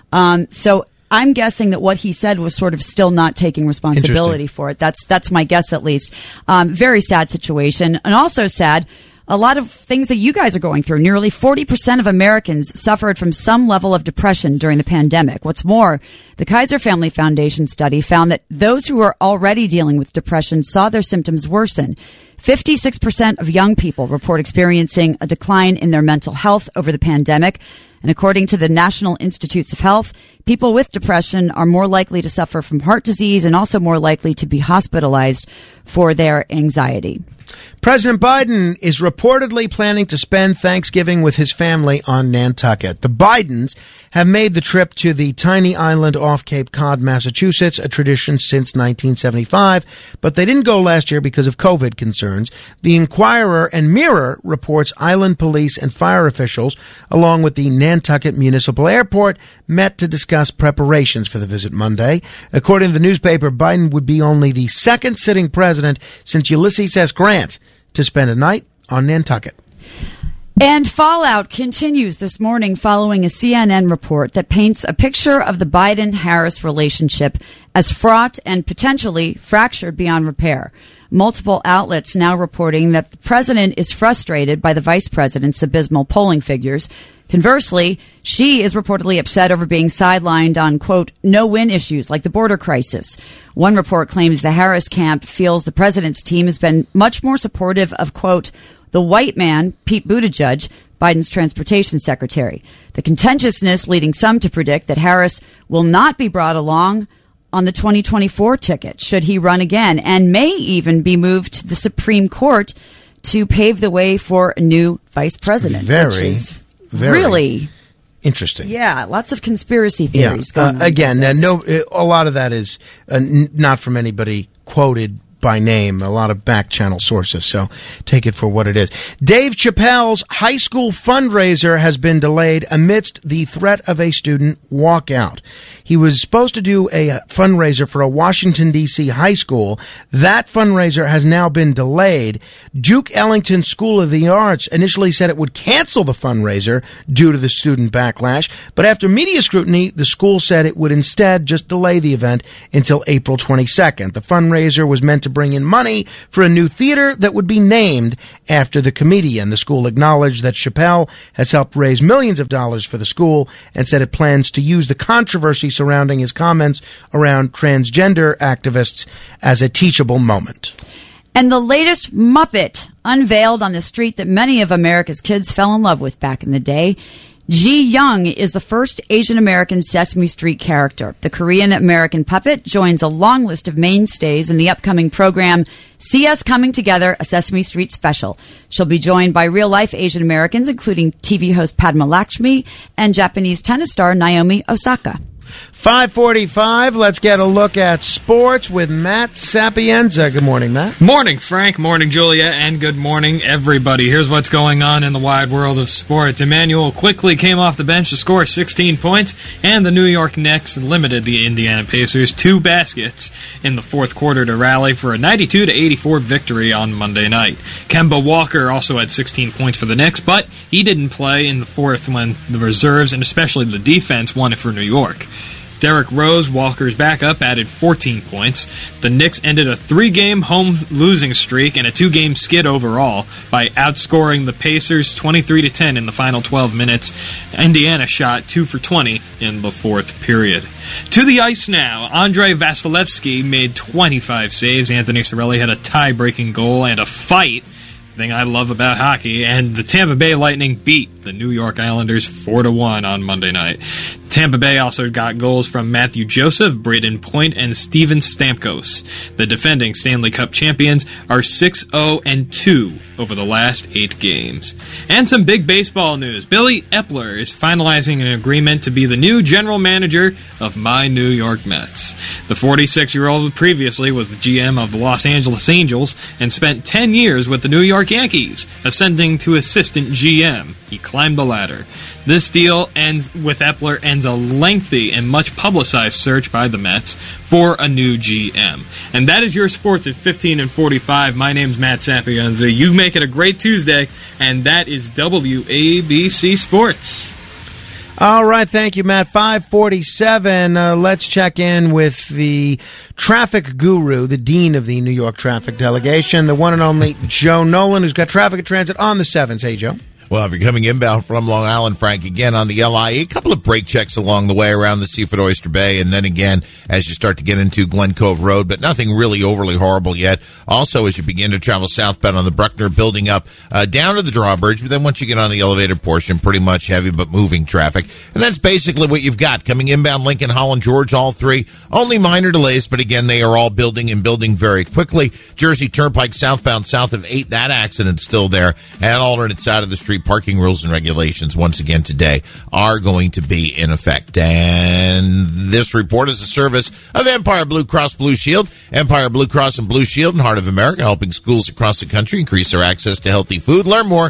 So I'm guessing that what he said was sort of still not taking responsibility for it. That's my guess, at least. Very sad situation, and also sad. A lot of things that you guys are going through. Nearly 40% of Americans suffered from some level of depression during the pandemic. What's more, the Kaiser Family Foundation study found that those who were already dealing with depression saw their symptoms worsen. 56% of young people report experiencing a decline in their mental health over the pandemic. And according to the National Institutes of Health, people with depression are more likely to suffer from heart disease and also more likely to be hospitalized for their anxiety. President Biden is reportedly planning to spend Thanksgiving with his family on Nantucket. The Bidens have made the trip to the tiny island off Cape Cod, Massachusetts, a tradition since 1975, but they didn't go last year because of COVID concerns. The Inquirer and Mirror reports island police and fire officials, along with the Nantucket Municipal Airport, met to discuss preparations for the visit Monday. According to the newspaper, Biden would be only the second sitting president since Ulysses S. Grant to spend a night on Nantucket. And fallout continues this morning following a CNN report that paints a picture of the Biden-Harris relationship as fraught and potentially fractured beyond repair. Multiple outlets now reporting that the president is frustrated by the vice president's abysmal polling figures. Conversely, she is reportedly upset over being sidelined on, quote, no-win issues like the border crisis. One report claims the Harris camp feels the president's team has been much more supportive of, quote, the white man, Pete Buttigieg, Biden's transportation secretary. The contentiousness leading some to predict that Harris will not be brought along on the 2024 ticket should he run again, and may even be moved to the Supreme Court to pave the way for a new vice president. Very really interesting. Yeah, lots of conspiracy theories going on. Again, a lot of that is not from anybody quoted by name, a lot of back channel sources, so take it for what it is. Dave Chappelle's high school fundraiser has been delayed amidst the threat of a student walkout. He was supposed to do a fundraiser for a Washington, D.C. high school. That fundraiser has now been delayed. Duke Ellington School of the Arts initially said it would cancel the fundraiser due to the student backlash, but after media scrutiny, the school said it would instead just delay the event until April 22nd. The fundraiser was meant to bring in money for a new theater that would be named after the comedian. The school acknowledged that Chappelle has helped raise millions of dollars for the school and said it plans to use the controversy surrounding his comments around transgender activists as a teachable moment. And the latest Muppet unveiled on the street that many of America's kids fell in love with back in the day. Ji Young is the first Asian American Sesame Street character. The Korean American puppet joins a long list of mainstays in the upcoming program See Us Coming Together, a Sesame Street special. She'll be joined by real-life Asian Americans, including TV host Padma Lakshmi and Japanese tennis star Naomi Osaka. 5:45. Let's get a look at sports with Matt Sapienza. Good morning, Matt. Morning, Frank. Morning, Julia. And good morning, everybody. Here's what's going on in the wide world of sports. Emmanuel quickly came off the bench to score 16 points, and the New York Knicks limited the Indiana Pacers 2 baskets in the fourth quarter to rally for a 92-84 victory on Monday night. Kemba Walker also had 16 points for the Knicks, but he didn't play in the fourth when the reserves and especially the defense won it for New York. Derrick Rose, Walker's backup, added 14 points. The Knicks ended a 3-game home losing streak and a 2-game skid overall by outscoring the Pacers 23-10 in the final 12 minutes. Indiana shot 2 for 20 in the fourth period. To the ice now. Andrei Vasilevsky made 25 saves. Anthony Cirelli had a tie-breaking goal and a fight. Thing I love about hockey, and the Tampa Bay Lightning beat the New York Islanders 4-1 on Monday night. Tampa Bay also got goals from Matthew Joseph, Braden Point, and Steven Stamkos. The defending Stanley Cup champions are 6-0-2 over the last 8 games. And some big baseball news. Billy Epler is finalizing an agreement to be the new general manager of my New York Mets. The 46-year-old previously was the GM of the Los Angeles Angels and spent 10 years with the New York Yankees, ascending to assistant GM. He climbed the ladder. This deal ends a lengthy and much publicized search by the Mets for a new GM. And that is your sports at 15 and 45. My name's Matt Sapienza. You make it a great Tuesday, and that is WABC Sports. All right, thank you, Matt. 547. Let's check in with the traffic guru, the dean of the New York traffic delegation, the one and only Joe Nolan, who's got traffic and transit on the 7s. Hey, Joe. Well, if you're coming inbound from Long Island, Frank, again on the LIE, a couple of brake checks along the way around the Seaford Oyster Bay, and then again as you start to get into Glen Cove Road, but nothing really overly horrible yet. Also, as you begin to travel southbound on the Bruckner, building up down to the drawbridge, but then once you get on the elevated portion, pretty much heavy but moving traffic. And that's basically what you've got. Coming inbound Lincoln, Holland, George, all three. Only minor delays, but again, they are all building and building very quickly. Jersey Turnpike southbound south of 8, that accident's still there. And alternate side of the street, parking rules and regulations once again today are going to be in effect. And this report is a service of Empire Blue Cross Blue Shield. Empire Blue Cross and Blue Shield in Heart of America, helping schools across the country increase their access to healthy food. Learn more,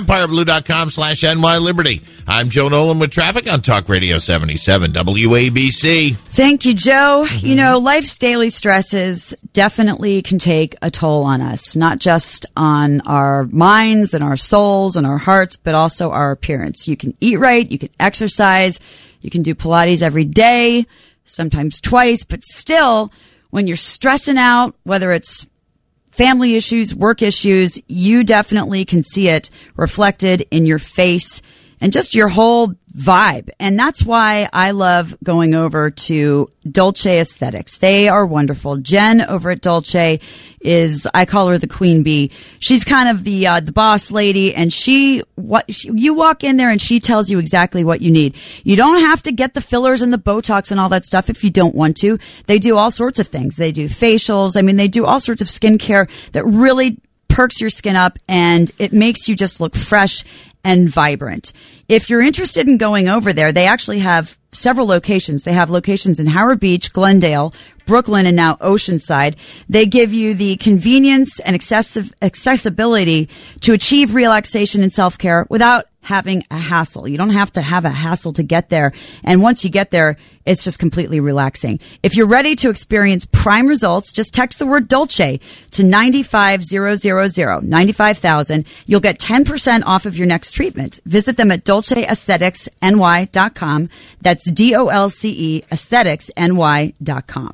empireblue.com/NYLiberty. I'm Joe Nolan with traffic on Talk Radio 77 WABC. Thank you, Joe. You know, life's daily stresses definitely can take a toll on us, not just on our minds and our souls and our hearts, but also our appearance. You can eat right, you can exercise, you can do Pilates every day, sometimes twice, but still, when you're stressing out, whether it's family issues, work issues, you definitely can see it reflected in your face and just your whole vibe. And that's why I love going over to Dolce Aesthetics. They are wonderful. Jen over at Dolce is, I call her the queen bee. She's kind of the boss lady, and you walk in there and she tells you exactly what you need. You don't have to get the fillers and the Botox and all that stuff if you don't want to. They do all sorts of things. They do facials. I mean, they do all sorts of skincare that really perks your skin up, and it makes you just look fresh and vibrant. If you're interested in going over there, they actually have several locations. They have locations in Howard Beach, Glendale, Brooklyn, and now Oceanside. They give you the convenience and accessibility to achieve relaxation and self-care without having a hassle. You don't have to have a hassle to get there. And once you get there, it's just completely relaxing. If you're ready to experience prime results, just text the word Dolce to 95000, 95,000. You'll get 10% off of your next treatment. Visit them at dolceaestheticsny.com. That's DOLCE aestheticsny.com.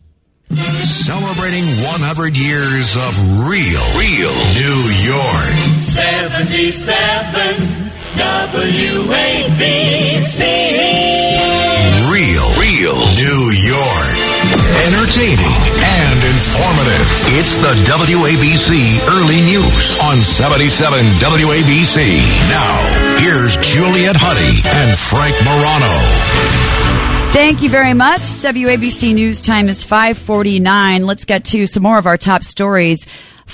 Celebrating 100 years of real New York. 77 WABC. Real New York. Entertaining and informative. It's the WABC Early News on 77 WABC. Now, here's Juliet Huddy and Frank Morano. Thank you very much. WABC News time is 5:49. Let's get to some more of our top stories.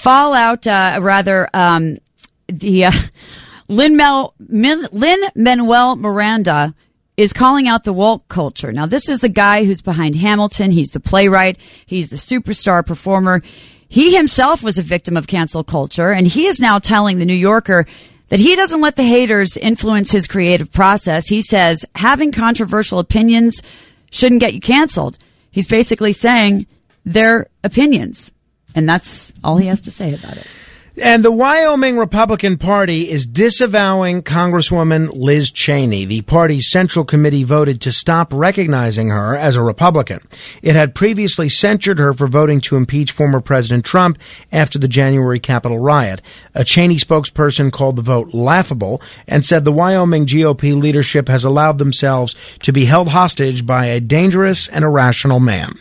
Lin-Manuel Miranda is calling out the woke culture. Now, this is the guy who's behind Hamilton. He's the playwright. He's the superstar performer. He himself was a victim of cancel culture, and he is now telling the New Yorker that he doesn't let the haters influence his creative process. He says having controversial opinions shouldn't get you canceled. He's basically saying they're opinions, and that's all he has to say about it. And the Wyoming Republican Party is disavowing Congresswoman Liz Cheney. The party's Central Committee voted to stop recognizing her as a Republican. It had previously censured her for voting to impeach former President Trump after the January Capitol riot. A Cheney spokesperson called the vote laughable and said the Wyoming GOP leadership has allowed themselves to be held hostage by a dangerous and irrational man.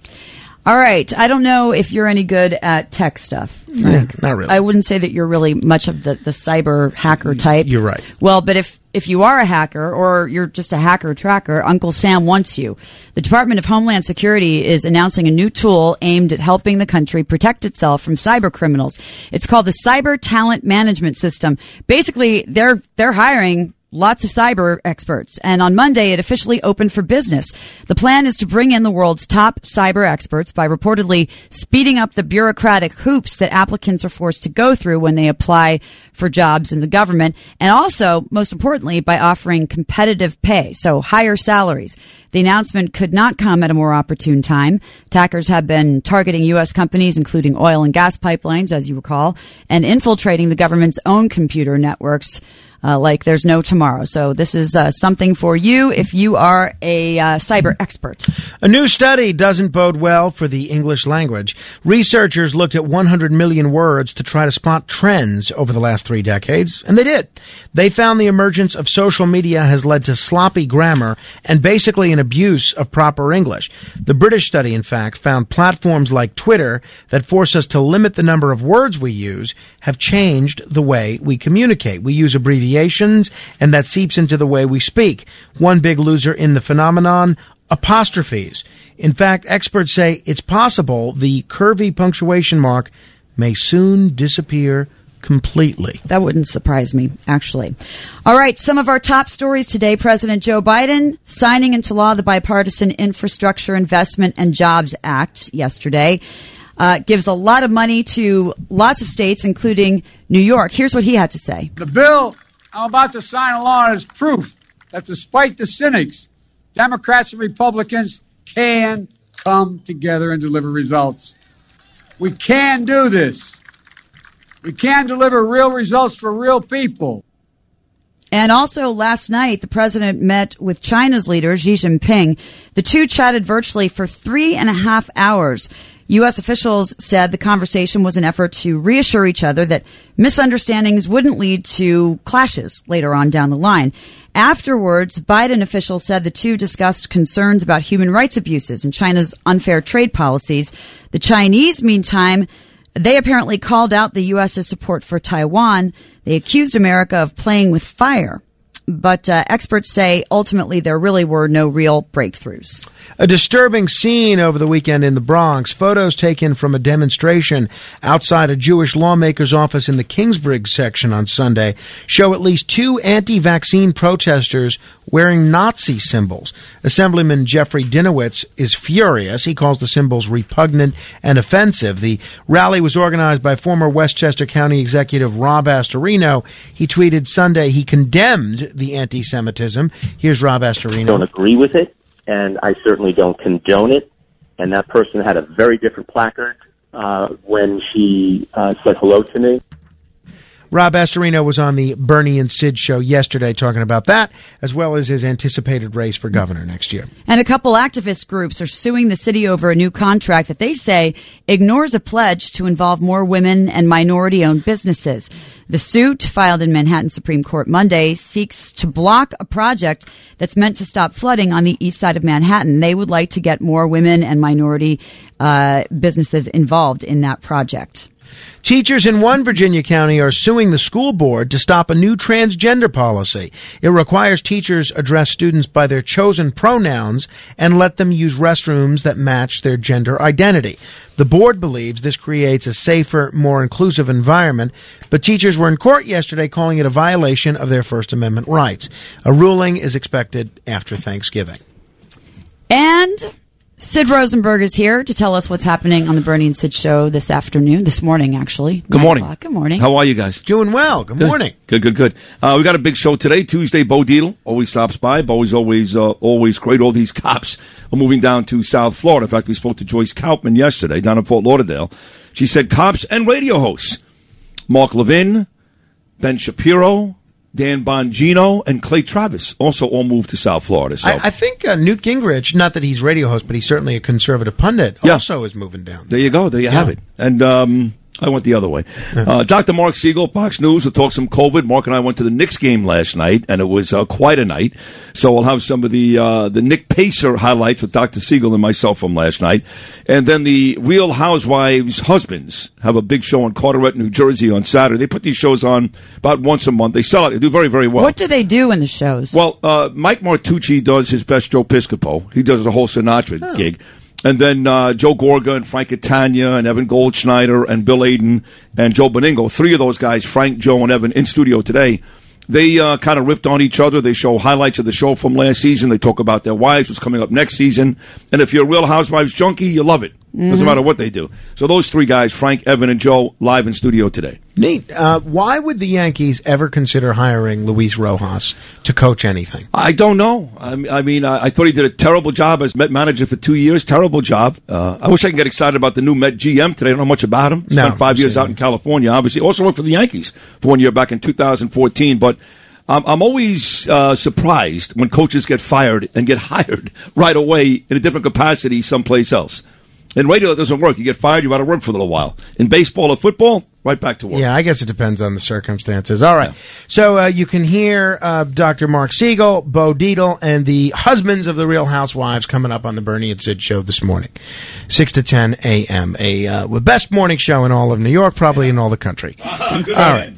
All right. I don't know if you're any good at tech stuff, Frank. Yeah, not really. I wouldn't say that you're really much of the cyber hacker type. You're right. Well, but if you are a hacker or you're just a hacker tracker, Uncle Sam wants you. The Department of Homeland Security is announcing a new tool aimed at helping the country protect itself from cyber criminals. It's called the Cyber Talent Management System. Basically, they're hiring lots of cyber experts, and on Monday it officially opened for business. The plan is to bring in the world's top cyber experts by reportedly speeding up the bureaucratic hoops that applicants are forced to go through when they apply for jobs in the government, and also, most importantly, by offering competitive pay, so higher salaries. The announcement could not come at a more opportune time. Attackers have been targeting U.S. companies, including oil and gas pipelines, as you recall, and infiltrating the government's own computer networks like there's no tomorrow. So this is something for you if you are a cyber expert. A new study doesn't bode well for the English language. Researchers looked at 100 million words to try to spot trends over the last 3 decades, and they did. They found the emergence of social media has led to sloppy grammar and basically an abuse of proper English. The British study, in fact, found platforms like Twitter that force us to limit the number of words we use have changed the way we communicate. We use abbreviations, and that seeps into the way we speak. One big loser in the phenomenon, apostrophes. In fact, experts say it's possible the curvy punctuation mark may soon disappear completely. That wouldn't surprise me, actually. All right, some of our top stories today. President Joe Biden signing into law the Bipartisan Infrastructure Investment and Jobs Act yesterday. Gives a lot of money to lots of states, including New York. Here's what he had to say. The bill I'm about to sign along is proof that despite the cynics, Democrats and Republicans can come together and deliver results. We can do this. We can deliver real results for real people. And also last night, the president met with China's leader, Xi Jinping. The two chatted virtually for 3.5 hours. U.S. officials said the conversation was an effort to reassure each other that misunderstandings wouldn't lead to clashes later on down the line. Afterwards, Biden officials said the two discussed concerns about human rights abuses and China's unfair trade policies. The Chinese, meantime, they apparently called out the U.S.'s support for Taiwan. They accused America of playing with fire. But experts say ultimately there really were no real breakthroughs. A disturbing scene over the weekend in the Bronx. Photos taken from a demonstration outside a Jewish lawmaker's office in the Kingsbridge section on Sunday show at least 2 anti-vaccine protesters wearing Nazi symbols. Assemblyman Jeffrey Dinowitz is furious. He calls the symbols repugnant and offensive. The rally was organized by former Westchester County Executive Rob Astorino. He tweeted Sunday he condemned the anti-Semitism. Here's Rob Astorino. I don't agree with it, and I certainly don't condone it. And that person had a very different placard when she said hello to me. Rob Astorino was on the Bernie and Sid show yesterday talking about that, as well as his anticipated race for governor next year. And a couple activist groups are suing the city over a new contract that they say ignores a pledge to involve more women and minority-owned businesses. The suit, filed in Manhattan Supreme Court Monday, seeks to block a project that's meant to stop flooding on the east side of Manhattan. They would like to get more women and minority businesses involved in that project. Teachers in one Virginia county are suing the school board to stop a new transgender policy. It requires teachers address students by their chosen pronouns and let them use restrooms that match their gender identity. The board believes this creates a safer, more inclusive environment, but teachers were in court yesterday calling it a violation of their First Amendment rights. A ruling is expected after Thanksgiving. And Sid Rosenberg is here to tell us what's happening on the Bernie and Sid show this morning, actually. Good morning. Good morning. How are you guys? Doing well. Good morning. Good. We got a big show today. Tuesday, Bo Dietl always stops by. Bo's always great. All these cops are moving down to South Florida. In fact, we spoke to Joyce Kaufman yesterday down in Fort Lauderdale. She said cops and radio hosts Mark Levin, Ben Shapiro, Dan Bongino, and Clay Travis also all moved to South Florida. So I think Newt Gingrich, not that he's radio host, but he's certainly a conservative pundit, also is moving down. There you go. There you have it. And I went the other way. Dr. Mark Siegel, Fox News, will talk some COVID. Mark and I went to the Knicks game last night, and it was quite a night. So we'll have some of the Nick Pacer highlights with Dr. Siegel and myself from last night. And then the Real Housewives husbands have a big show in Carteret, New Jersey on Saturday. They put these shows on about once a month. They sell it. They do very, very well. What do they do in the shows? Well, Mike Martucci does his best Joe Piscopo. He does the whole Sinatra gig. And then Joe Gorga and Frank Catania and Evan Goldschneider and Bill Aden and Joe Beningo, three of those guys, Frank, Joe, and Evan, in studio today. They kind of ripped on each other. They show highlights of the show from last season. They talk about their wives, what's coming up next season. And if you're a Real Housewives junkie, you love it. Doesn't matter what they do. So those three guys, Frank, Evan, and Joe, live in studio today. Neat. Why would the Yankees ever consider hiring Luis Rojas to coach anything? I don't know. I mean, I thought he did a terrible job as Met manager for 2 years. Terrible job. I wish I could get excited about the new Met GM today. I don't know much about him. Spent 5 years out in California, obviously. Also worked for the Yankees for 1 year back in 2014. But I'm always surprised when coaches get fired and get hired right away in a different capacity someplace else. In radio, it doesn't work. You get fired, you're out of work for a little while. In baseball or football, right back to work. Yeah, I guess it depends on the circumstances. All right. Yeah. So you can hear Dr. Mark Siegel, Bo Dietl, and the husbands of the Real Housewives coming up on the Bernie and Sid show this morning, 6 to 10 a.m. The best morning show in all of New York, probably in all the country. All right.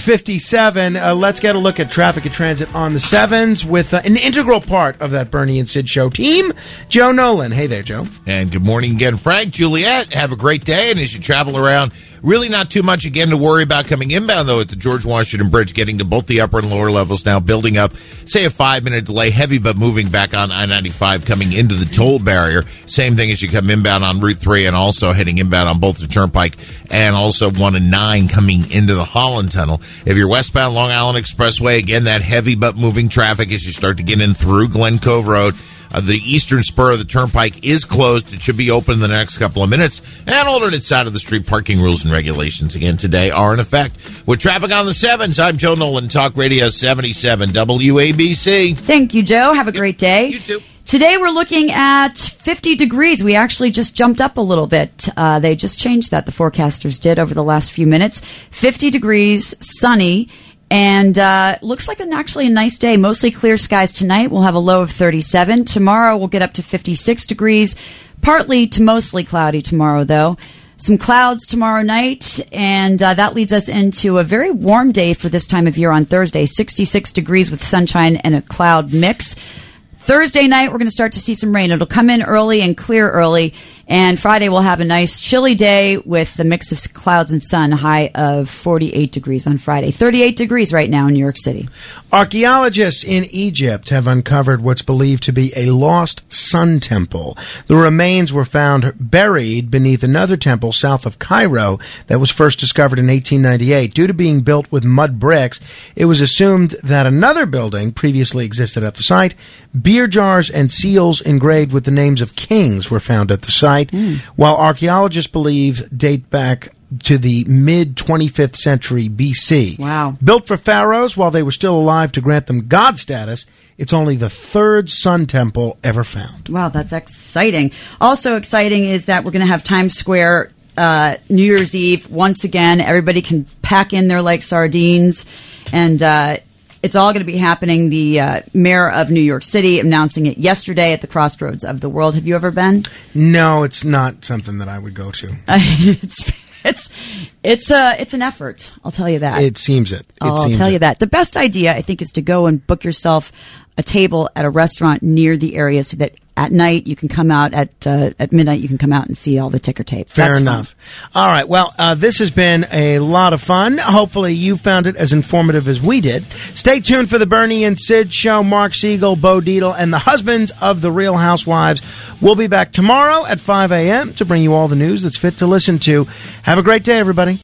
5:57. Let's get a look at traffic and transit on the 7s with an integral part of that Bernie and Sid show team, Joe Nolan. Hey there, Joe. And good morning again, Frank. Juliet, have a great day. And as you travel around, really not too much, again, to worry about coming inbound, though, at the George Washington Bridge, getting to both the upper and lower levels now, building up, say, a 5-minute delay, heavy but moving back on I-95 coming into the toll barrier. Same thing as you come inbound on Route 3 and also heading inbound on both the Turnpike and also 1 and 9 coming into the Holland Tunnel. If you're westbound Long Island Expressway, again, that heavy but moving traffic as you start to get in through Glen Cove Road. The eastern spur of the Turnpike is closed. It should be open in the next couple of minutes. And alternate side of the street parking rules and regulations again today are in effect. With traffic on the 7s, I'm Joe Nolan, Talk Radio 77 WABC. Thank you, Joe. Have a great day. You too. Today we're looking at 50 degrees. We actually just jumped up a little bit. They just changed that, the forecasters did, over the last few minutes. 50 degrees, sunny. And looks like actually a nice day. Mostly clear skies tonight. We'll have a low of 37. Tomorrow we'll get up to 56 degrees. Partly to mostly cloudy tomorrow, though. Some clouds tomorrow night, and that leads us into a very warm day for this time of year on Thursday. 66 degrees with sunshine and a cloud mix. Thursday night, we're going to start to see some rain. It'll come in early and clear early. And Friday, we'll have a nice chilly day with a mix of clouds and sun, high of 48 degrees on Friday. 38 degrees right now in New York City. Archaeologists in Egypt have uncovered what's believed to be a lost sun temple. The remains were found buried beneath another temple south of Cairo that was first discovered in 1898. Due to being built with mud bricks, it was assumed that another building previously existed at the site. Beer jars and seals engraved with the names of kings were found at the site, while archaeologists believe date back to the mid-25th century BC. Wow. Built for pharaohs while they were still alive to grant them god status, it's only the third sun temple ever found. Wow, that's exciting. Also exciting is that we're going to have Times Square New Year's Eve. Once again, everybody can pack in there like sardines, and it's all going to be happening. The mayor of New York City announcing it yesterday at the Crossroads of the World. Have you ever been? No, it's not something that I would go to. It's an effort. I'll tell you that. It seems it. I'll tell you that. The best idea, I think, is to go and book yourself a table at a restaurant near the area so that at night you can come out at midnight. You can come out and see all the ticker tape. Fair enough. All right. Well, this has been a lot of fun. Hopefully you found it as informative as we did. Stay tuned for the Bernie and Sid show. Mark Siegel, Bo Dietl, and the husbands of the Real Housewives. We'll be back tomorrow at 5 a.m. to bring you all the news that's fit to listen to. Have a great day, everybody.